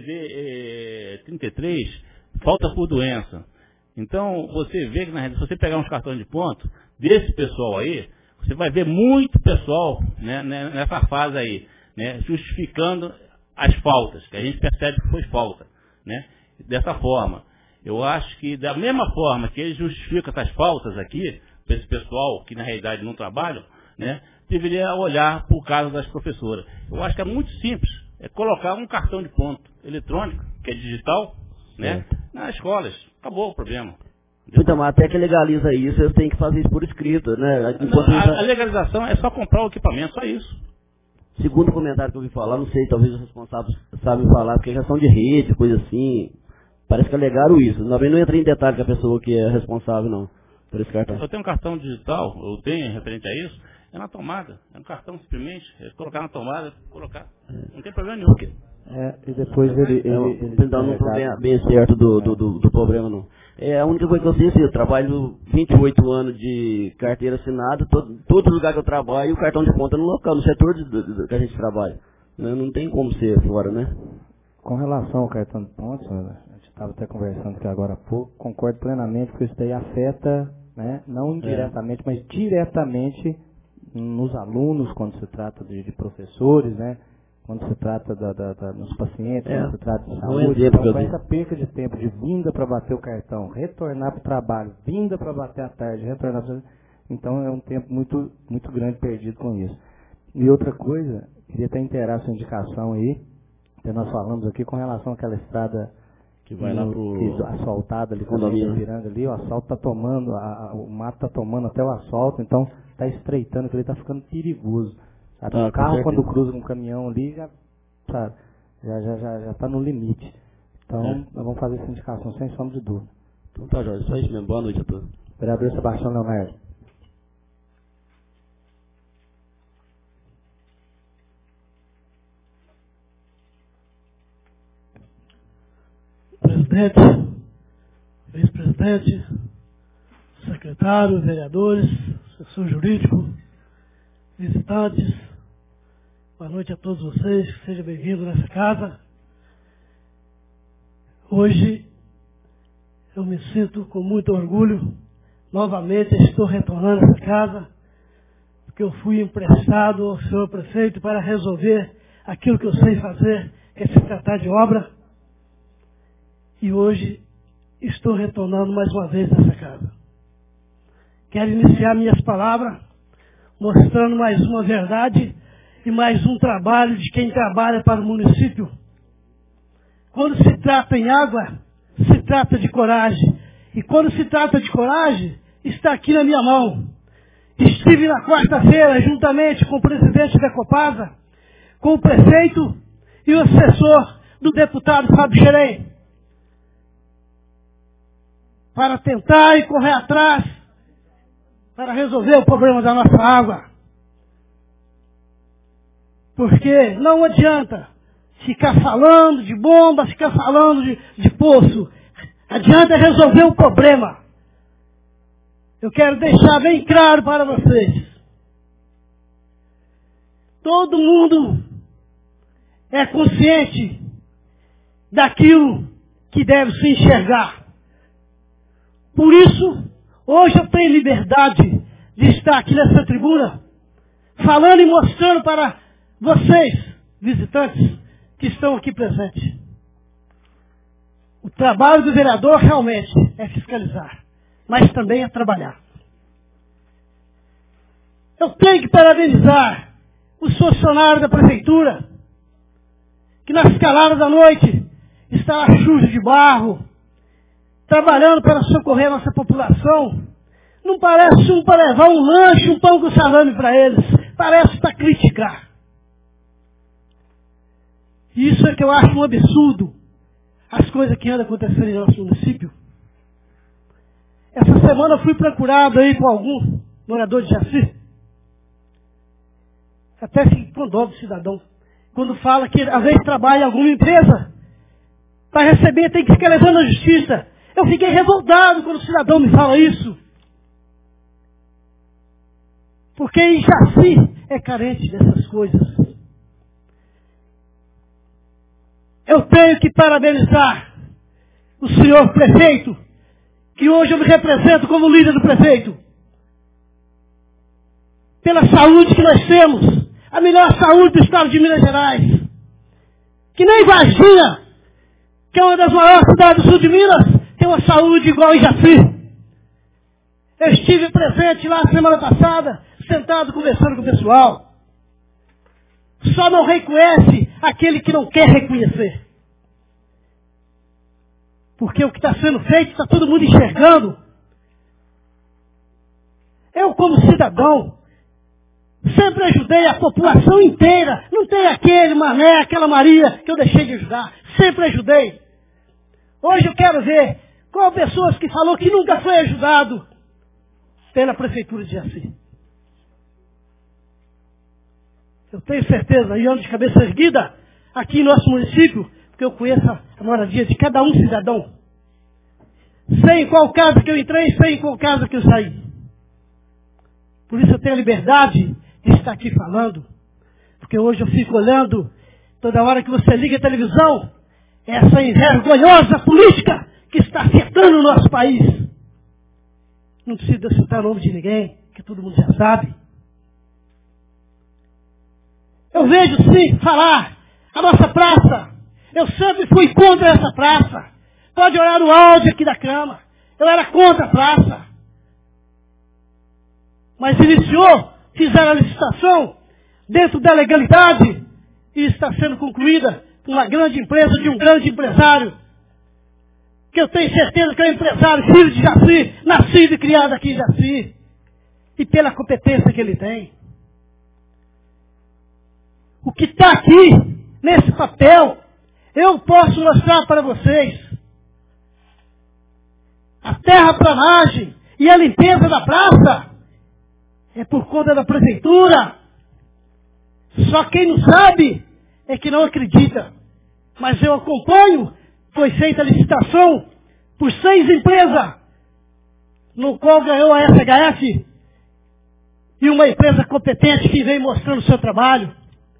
CD33, falta por doença. Então, você vê que, se você pegar uns cartões de ponto, desse pessoal aí, você vai ver muito pessoal, né, nessa fase aí, né, justificando as faltas, que a gente percebe que foi falta, né, dessa forma. Eu acho que da mesma forma que eles justificam essas faltas aqui, para esse pessoal que na realidade não trabalham, né, deveria olhar por caso das professoras. Eu acho que é muito simples, é colocar um cartão de ponto eletrônico, que é digital, né, nas escolas. Acabou o problema. Então, mas até que legaliza isso, eles têm que fazer isso por escrito, né? A legalização é só comprar o equipamento, só isso. Segundo o comentário que eu ouvi falar, não sei, talvez os responsáveis sabem falar, porque já são de rede, coisa assim. Parece que alegaram isso. Não entra em detalhe que a pessoa que é responsável, não, por esse cartão. Eu tenho um cartão digital, eu tenho referente a isso, É na tomada. É um cartão simplesmente. É colocar na tomada, colocar. Não tem problema nenhum. E depois ele não estou bem certo do problema, não. A única coisa que eu sei é assim, eu trabalho 28 anos de carteira assinada, todo lugar que eu trabalho, o cartão de conta no local, no setor que a gente trabalha. Não tem como ser fora, né? Com relação ao cartão de pontos, a gente estava até conversando aqui agora há pouco, concordo plenamente que isso daí afeta, né, não indiretamente, mas diretamente nos alunos, quando se trata de professores, né? Quando se trata dos pacientes, quando se trata de saúde, então, com essa perca de tempo de vinda para bater o cartão, retornar para o trabalho, vinda para bater à tarde, retornar para... Então é um tempo muito, muito grande perdido com isso. E outra coisa, queria até inteirar sua indicação aí, que nós falamos aqui com relação àquela estrada que vai lá pro asfaltada ali, quando a Piranga ali, o asfalto está tomando, o mato está tomando até o asfalto, então está estreitando, que ele está ficando perigoso. O carro, quando cruza com um caminhão ali, já está no limite. Então, nós vamos fazer essa indicação sem sombra de dúvida. Então tá, Jorge. Só isso mesmo. Boa noite a todos. Vereador Sebastião Leonardo. Presidente, vice-presidente, secretário, vereadores, assessor jurídico, visitantes, boa noite a todos vocês, sejam bem-vindos nessa casa. Hoje eu me sinto com muito orgulho, novamente estou retornando a essa casa, porque eu fui emprestado ao senhor prefeito para resolver aquilo que eu sei fazer, que é se tratar de obra, e hoje estou retornando mais uma vez nessa casa. Quero iniciar minhas palavras mostrando mais uma verdade e mais um trabalho de quem trabalha para o município. Quando se trata em água, se trata de coragem. E quando se trata de coragem, está aqui na minha mão. Estive na quarta-feira, juntamente com o presidente da Copasa, com o prefeito e o assessor do deputado Fábio Xerém, para tentar e correr atrás, para resolver o problema da nossa água. Porque não adianta ficar falando de bomba, ficar falando de poço. Adianta resolver o problema. Eu quero deixar bem claro para vocês. Todo mundo é consciente daquilo que deve se enxergar. Por isso, hoje eu tenho liberdade de estar aqui nessa tribuna, falando e mostrando para vocês, visitantes, que estão aqui presentes. O trabalho do vereador realmente é fiscalizar, mas também é trabalhar. Eu tenho que parabenizar os funcionários da prefeitura, que nas caladas da noite está sujo de barro, trabalhando para socorrer a nossa população. Não parece um para levar um lanche, um pão com salame para eles. Parece para criticar. Isso é que eu acho um absurdo. As coisas que andam acontecendo em nosso município. Essa semana eu fui procurado aí por algum morador de Jaci. Até fico com dó do cidadão. Quando fala que às vezes trabalha em alguma empresa, para receber tem que ficar levando a justiça. Eu fiquei revoltado quando o cidadão me fala isso. Porque em Jaci é carente dessas coisas. Eu tenho que parabenizar o senhor prefeito, que hoje eu me represento como líder do prefeito, pela saúde que nós temos, a melhor saúde do estado de Minas Gerais. Que nem Varginha, que é uma das maiores cidades do sul de Minas, tem uma saúde igual em Jaci. Eu estive presente lá semana passada, sentado conversando com o pessoal. Só não reconhece aquele que não quer reconhecer. Porque o que está sendo feito está todo mundo enxergando. Eu, como cidadão, sempre ajudei a população inteira. Não tem aquele Mané, aquela Maria que eu deixei de ajudar. Sempre ajudei. Hoje eu quero ver qual pessoas que falou que nunca foi ajudado pela prefeitura de Jaci. Eu tenho certeza, e ando de cabeça erguida aqui em nosso município, porque eu conheço a moradia de cada um cidadão. Sei em qual casa que eu entrei, sei em qual casa que eu saí. Por isso eu tenho a liberdade de estar aqui falando. Porque hoje eu fico olhando, toda hora que você liga a televisão, essa envergonhosa política que está afetando o nosso país. Não precisa citar o nome de ninguém, que todo mundo já sabe. Eu vejo sim falar a nossa praça. Eu sempre fui contra essa praça. Pode olhar no áudio aqui da Câmara. Eu era contra a praça. Mas iniciou, fizeram a licitação dentro da legalidade e está sendo concluída por uma grande empresa de um grande empresário. Que eu tenho certeza que é um empresário, filho de Jaci, nascido e criado aqui em Jaci. E pela competência que ele tem. O que está aqui, nesse papel, eu posso mostrar para vocês. A terraplanagem e a limpeza da praça é por conta da prefeitura. Só quem não sabe é que não acredita. Mas eu acompanho, foi feita a licitação por 6 empresas, no qual ganhou a SHF e uma empresa competente que vem mostrando o seu trabalho.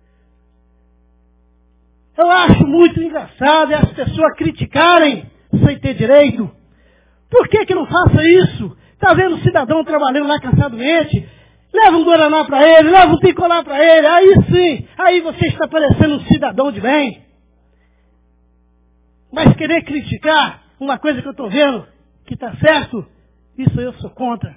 Eu acho muito engraçado as pessoas criticarem sem ter direito. Por que não faça isso? Está vendo o cidadão trabalhando lá cansadamente? Leva um guaraná para ele, leva um picolé para ele. Aí sim, aí você está parecendo um cidadão de bem. Mas querer criticar uma coisa que eu estou vendo que está certo, isso eu sou contra.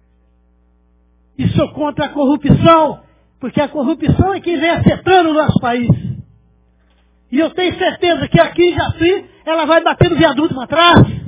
E sou contra a corrupção, porque a corrupção é quem vem afetando o nosso país. E eu tenho certeza que aqui em Jaci, ela vai bater no viaduto para trás.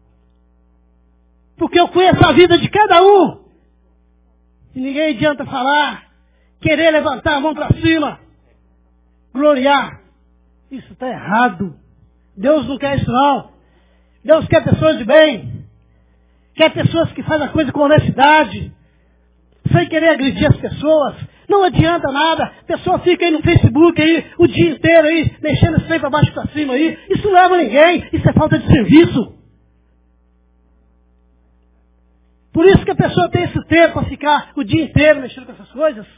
Porque eu conheço a vida de cada um. E ninguém adianta falar, querer levantar a mão para cima, gloriar. Isso está errado. Deus não quer isso não. Deus quer pessoas de bem. Quer pessoas que fazem a coisa com honestidade. Sem querer agredir as pessoas. Não adianta nada. A pessoa fica aí no Facebook aí, o dia inteiro aí, mexendo esse trem para baixo e para cima aí. Isso não leva ninguém. Isso é falta de serviço. Por isso que a pessoa tem esse tempo para ficar o dia inteiro mexendo com essas coisas.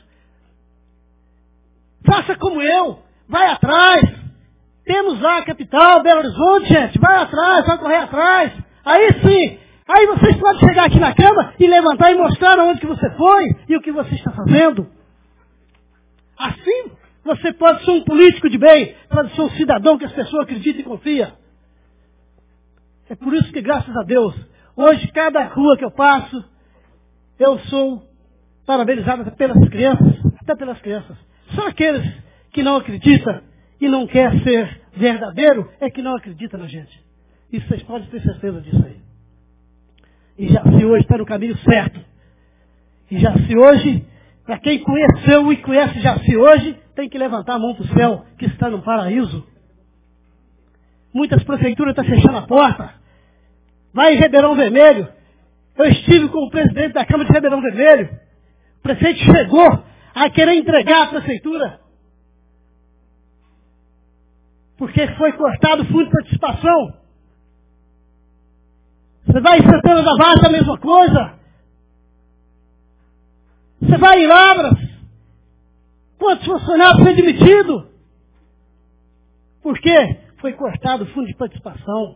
Faça como eu. Vai atrás. Temos lá a capital, Belo Horizonte, gente. Vai atrás, vai correr atrás. Aí sim. Aí vocês podem chegar aqui na cama e levantar e mostrar onde que você foi e o que você está fazendo. Assim, você pode ser um político de bem, pode ser um cidadão que as pessoas acreditam e confiam. É por isso que, graças a Deus, hoje, cada rua que eu passo, eu sou parabenizado pelas crianças, até pelas crianças. Só aqueles que não acreditam e não querem ser verdadeiro é que não acreditam na gente. Isso vocês podem ter certeza disso aí. E Jaci hoje está no caminho certo. E Jaci hoje, para quem conheceu e conhece Jaci hoje, tem que levantar a mão para o céu, que está no paraíso. Muitas prefeituras estão fechando a porta. Vai em Ribeirão Vermelho. Eu estive com o presidente da Câmara de Ribeirão Vermelho. O prefeito chegou a querer entregar a prefeitura. Porque foi cortado o fundo de participação. Você vai em Santana da Varta, a mesma coisa. Você vai em Lavras. Quantos funcionários foram demitidos? Por quê? Foi cortado o fundo de participação.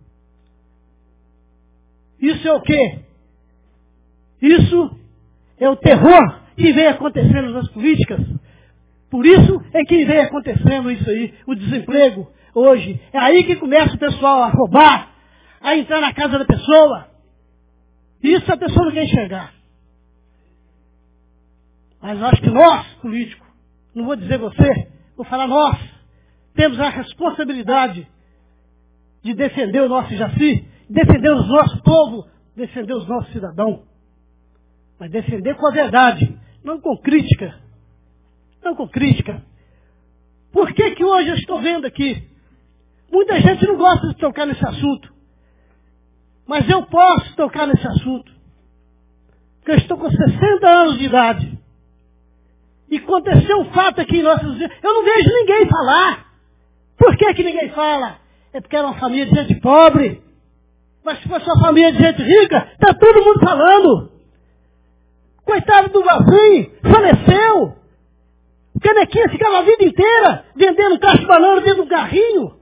Isso é o quê? Isso é o terror que vem acontecendo nas políticas. Por isso é que vem acontecendo isso aí, o desemprego hoje. É aí que começa o pessoal a roubar, a entrar na casa da pessoa. Isso a pessoa não quer enxergar. Mas eu acho que nós, políticos, não vou dizer você, vou falar nós, temos a responsabilidade de defender o nosso Jaci, defender o nosso povo, defender os nossos cidadãos. Mas defender com a verdade, não com crítica. Não com crítica. Por que que hoje eu estou vendo aqui? Muita gente não gosta de tocar nesse assunto. Mas eu posso tocar nesse assunto. Porque eu estou com 60 anos de idade. E aconteceu um fato aqui em nossos dias. Eu não vejo ninguém falar. Por que ninguém fala? É porque era uma família de gente pobre. Mas se fosse uma família de gente rica, está todo mundo falando. Coitado do Vazinho, faleceu. O Canequinha ficava a vida inteira vendendo caixa de banana dentro de um carrinho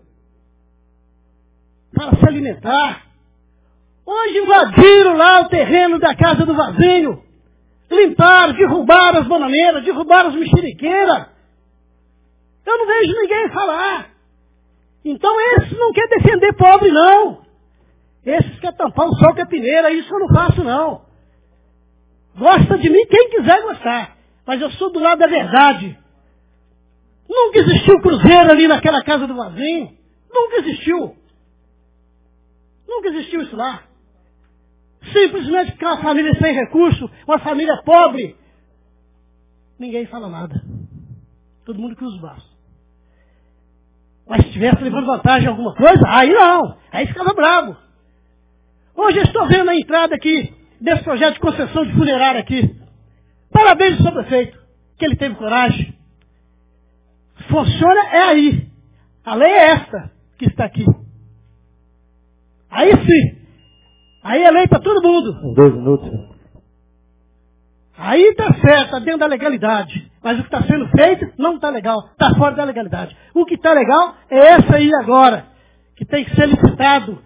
para se alimentar. Hoje invadiram lá o terreno da casa do Vazinho. Limparam, derrubaram as bananeiras, derrubaram as mexeriqueiras. Eu não vejo ninguém falar. Então esse não quer defender pobre, não. Esses quer tampar o sol com a peneira, isso eu não faço, não. Gosta de mim quem quiser gostar. Mas eu sou do lado da verdade. Nunca existiu cruzeiro ali naquela casa do Vazinho. Nunca existiu. Nunca existiu isso lá. Simplesmente porque é uma família sem recurso, uma família pobre. Ninguém fala nada. Todo mundo cruza os braços. Mas se estivesse levando vantagem em alguma coisa, aí não. Aí ficava bravo. Hoje eu estou vendo a entrada aqui desse projeto de concessão de funerária aqui. Parabéns ao seu prefeito, que ele teve coragem. Funciona é aí. A lei é esta que está aqui. Aí sim. Aí é lei para todo mundo. 2 minutos. Aí está certo, está dentro da legalidade. Mas o que está sendo feito não está legal. Está fora da legalidade. O que está legal é essa aí agora. Que tem que ser licitado.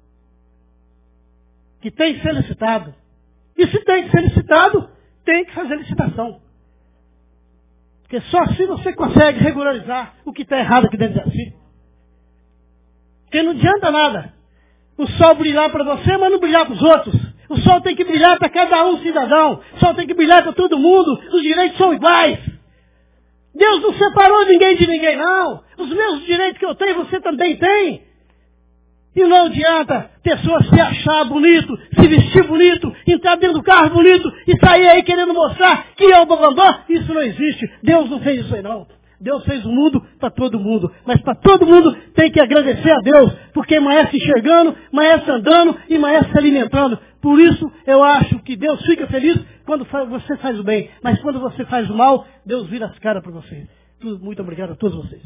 Que tem que ser licitado. E se tem que ser licitado, tem que fazer licitação. Porque só assim você consegue regularizar o que está errado aqui dentro de si. Porque não adianta nada o sol brilhar para você, mas não brilhar para os outros. O sol tem que brilhar para cada um cidadão. O sol tem que brilhar para todo mundo. Os direitos são iguais. Deus não separou ninguém de ninguém, não. Os mesmos direitos que eu tenho, você também tem. E não adianta pessoas se achar bonito, se vestir bonito, entrar dentro do carro bonito e sair aí querendo mostrar que é o bambambam. Isso não existe. Deus não fez isso aí, não. Deus fez o mundo para todo mundo. Mas para todo mundo tem que agradecer a Deus. Porque amanhece enxergando, amanhece andando e amanhece se alimentando. Por isso eu acho que Deus fica feliz quando você faz o bem. Mas quando você faz o mal, Deus vira as caras para você. Muito obrigado a todos vocês.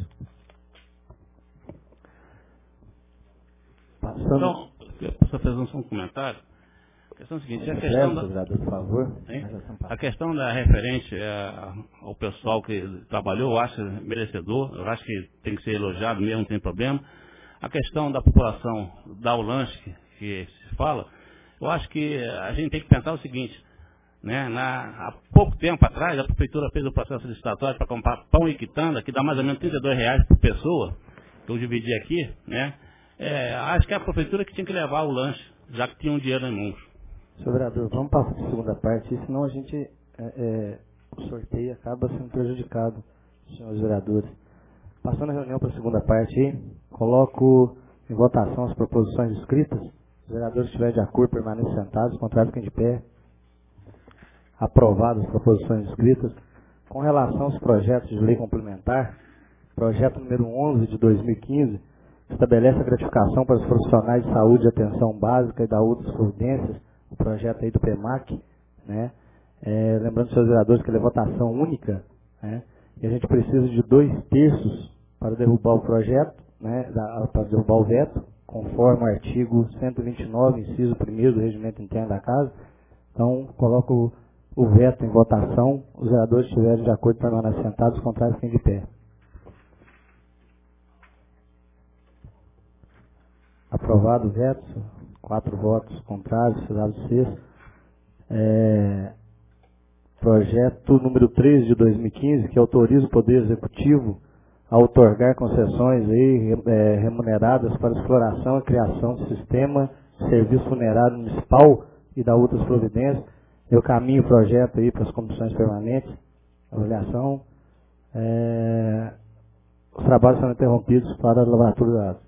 Então, eu preciso fazer um comentário. A questão é a seguinte, a questão por favor. A questão da referente ao pessoal que trabalhou, eu acho merecedor, eu acho que tem que ser elogiado mesmo, não tem problema. A questão da população dar o lanche que se fala, eu acho que a gente tem que pensar o seguinte, né? Há pouco tempo atrás, a prefeitura fez o processo licitatório para comprar pão e quitanda, que dá mais ou menos R$32 por pessoa, que eu dividi aqui, né? Acho que é a prefeitura que tinha que levar o lanche, já que tinha um dinheiro em mãos. Senhor vereador, vamos passar para a segunda parte, senão a gente, o sorteio acaba sendo prejudicado, senhores vereadores. Passando a reunião para a segunda parte aí, coloco em votação as proposições escritas. Os vereadores que estiverem de acordo permaneçam sentados, os contrários fiquem de pé. Aprovadas as proposições escritas. Com relação aos projetos de lei complementar, projeto número 11 de 2015, estabelece a gratificação para os profissionais de saúde e atenção básica e da outras providências, o projeto aí do PEMAC, né? Lembrando, senhores vereadores, que ele é votação única, né? E a gente precisa de 2/3 para derrubar o projeto, né? Para derrubar o veto, conforme o artigo 129, inciso 1º do Regimento Interno da Casa. Então, coloco o veto em votação. Os vereadores estiverem de acordo permanecem sentados, os contrários fiquem de pé. Aprovado o veto, 4 votos contrários, cidade 6. Projeto número 13 de 2015, que autoriza o Poder Executivo a outorgar concessões aí, remuneradas para exploração e criação do sistema de serviço funerário municipal e da outras providências. Eu caminho o projeto aí para as comissões permanentes, avaliação. Os trabalhos são interrompidos para a lavratura da